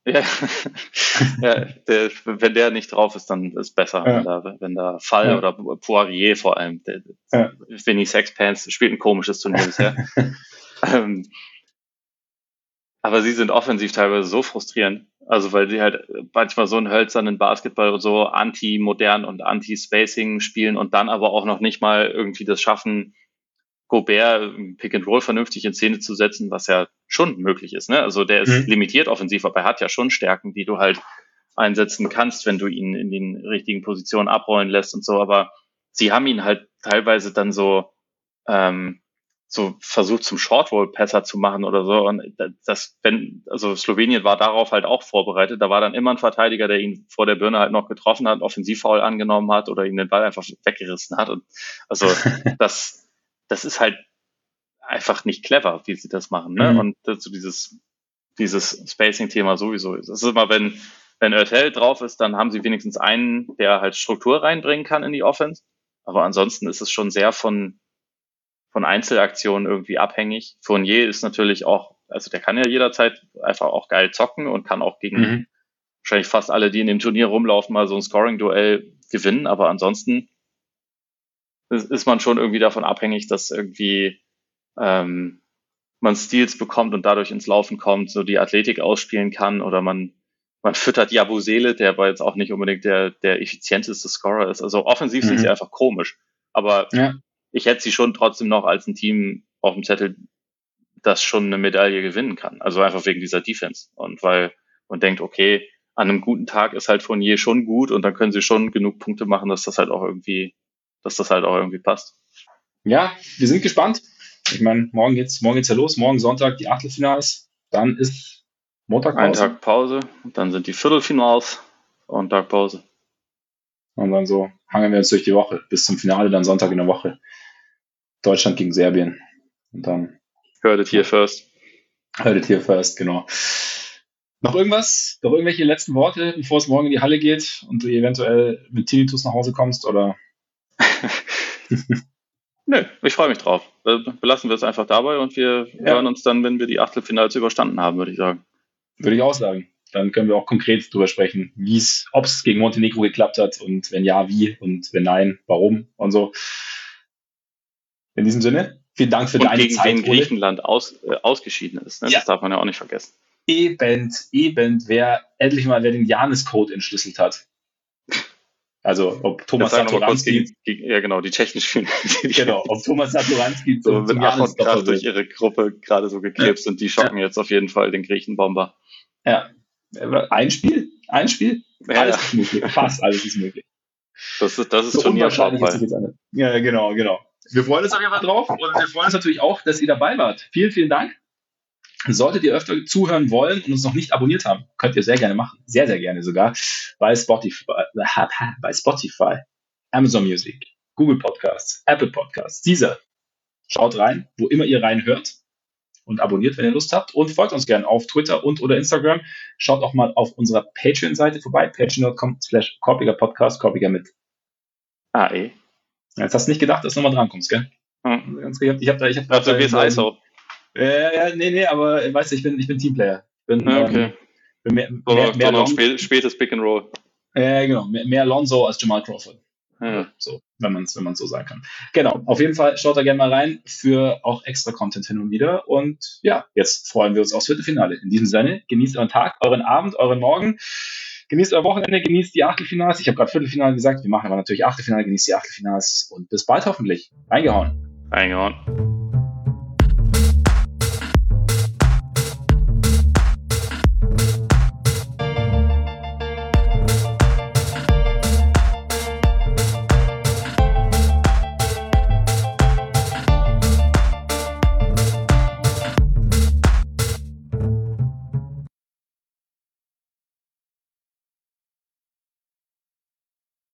Wenn der nicht drauf ist, dann ist besser. Wenn da Fall oder Poirier vor allem. Vinny Sexpants spielt ein komisches Turnier bisher. Aber sie sind offensiv teilweise so frustrierend. Also weil sie halt manchmal so einen hölzernen Basketball so anti-modern und anti-Spacing spielen und dann aber auch noch nicht mal irgendwie das schaffen, Gobert Pick and Roll vernünftig in Szene zu setzen, was ja schon möglich ist. Ne? Also der ist limitiert offensiv, aber er hat ja schon Stärken, die du halt einsetzen kannst, wenn du ihn in den richtigen Positionen abrollen lässt und so. Aber sie haben ihn halt teilweise dann so versucht zum Short-Roll-Passer zu machen oder so. Und also Slowenien war darauf halt auch vorbereitet. Da war dann immer ein Verteidiger, der ihn vor der Birne halt noch getroffen hat, Offensivfoul angenommen hat oder ihm den Ball einfach weggerissen hat. Und also das ist halt einfach nicht clever, wie sie das machen. Ne? Und dazu dieses Spacing-Thema sowieso. Das ist immer, wenn Oetel drauf ist, dann haben sie wenigstens einen, der halt Struktur reinbringen kann in die Offense. Aber ansonsten ist es schon sehr von Einzelaktionen irgendwie abhängig. Fournier ist natürlich auch, also der kann ja jederzeit einfach auch geil zocken und kann auch gegen wahrscheinlich fast alle, die in dem Turnier rumlaufen, mal so ein Scoring-Duell gewinnen. Aber ansonsten ist man schon irgendwie davon abhängig, dass irgendwie man Steals bekommt und dadurch ins Laufen kommt, so die Athletik ausspielen kann oder man füttert Yabusele, der aber jetzt auch nicht unbedingt der effizienteste Scorer ist. Also offensiv sind sie einfach komisch. Aber ich hätte sie schon trotzdem noch als ein Team auf dem Zettel, das schon eine Medaille gewinnen kann. Also einfach wegen dieser Defense. Und weil man denkt, okay, an einem guten Tag ist halt Fournier schon gut und dann können sie schon genug Punkte machen, dass das halt auch irgendwie passt. Ja, wir sind gespannt. Ich meine, morgen geht's ja los. Morgen Sonntag die Achtelfinals. Dann ist Montag Pause. Ein Tag Pause. Dann sind die Viertelfinals und Tag Pause. Und dann so hangeln wir uns durch die Woche bis zum Finale, dann Sonntag in der Woche. Deutschland gegen Serbien. Und dann. Heard it here first. Heard it here first, genau. Noch irgendwas? Noch irgendwelche letzten Worte, bevor es morgen in die Halle geht und du eventuell mit Tinnitus nach Hause kommst, oder? Nö, ich freue mich drauf. Belassen wir es einfach dabei und wir hören uns dann, wenn wir die Achtelfinals überstanden haben, würde ich sagen. Würde ich auch sagen. Dann können wir auch konkret drüber sprechen, ob es gegen Montenegro geklappt hat und wenn ja, wie und wenn nein, warum und so. In diesem Sinne, vielen Dank für deine Zeit. Und gegen Griechenland ausgeschieden ist. Ne? Ja. Das darf man ja auch nicht vergessen. Eben, wer den Janis-Code entschlüsselt hat. Also, ob Thomas Satoranski... Ja, genau, die tschechischen spielen. Genau, ob Thomas Satoranski so mit Ach und Kraft durch ihre Gruppe gerade so gekrebst und die schocken jetzt auf jeden Fall den Griechenbomber. Ja. Ein Spiel? Alles ist möglich. Fast alles ist möglich. Das ist Turniervorfall. Ja, genau. Wir freuen uns auf jeden Fall drauf und wir freuen uns natürlich auch, dass ihr dabei wart. Vielen, vielen Dank. Solltet ihr öfter zuhören wollen und uns noch nicht abonniert haben, könnt ihr sehr gerne machen. Sehr, sehr gerne sogar. Bei Spotify, Amazon Music, Google Podcasts, Apple Podcasts, Deezer. Schaut rein, wo immer ihr reinhört und abonniert, wenn ihr Lust habt und folgt uns gerne auf Twitter oder Instagram. Schaut auch mal auf unserer Patreon-Seite vorbei, patreon.com/korpigerpodcast, Korpiger mit AE. Jetzt hast du nicht gedacht, dass du nochmal drankommst, gell? Ich hab also wie ist ISO? Nee, aber weißt du, ich bin Teamplayer. Okay. Mehr spätes Pick and Roll. Genau, mehr Lonzo als Jamal Crawford. Ja. So, wenn man so sagen kann. Genau, auf jeden Fall schaut da gerne mal rein für auch extra Content hin und wieder. Und ja, jetzt freuen wir uns aufs Viertelfinale. In diesem Sinne, genießt euren Tag, euren Abend, euren Morgen. Genießt euer Wochenende, genießt die Achtelfinals. Ich habe gerade Viertelfinale gesagt, wir machen aber natürlich Achtelfinale, genießt die Achtelfinals und bis bald hoffentlich. Reingehauen.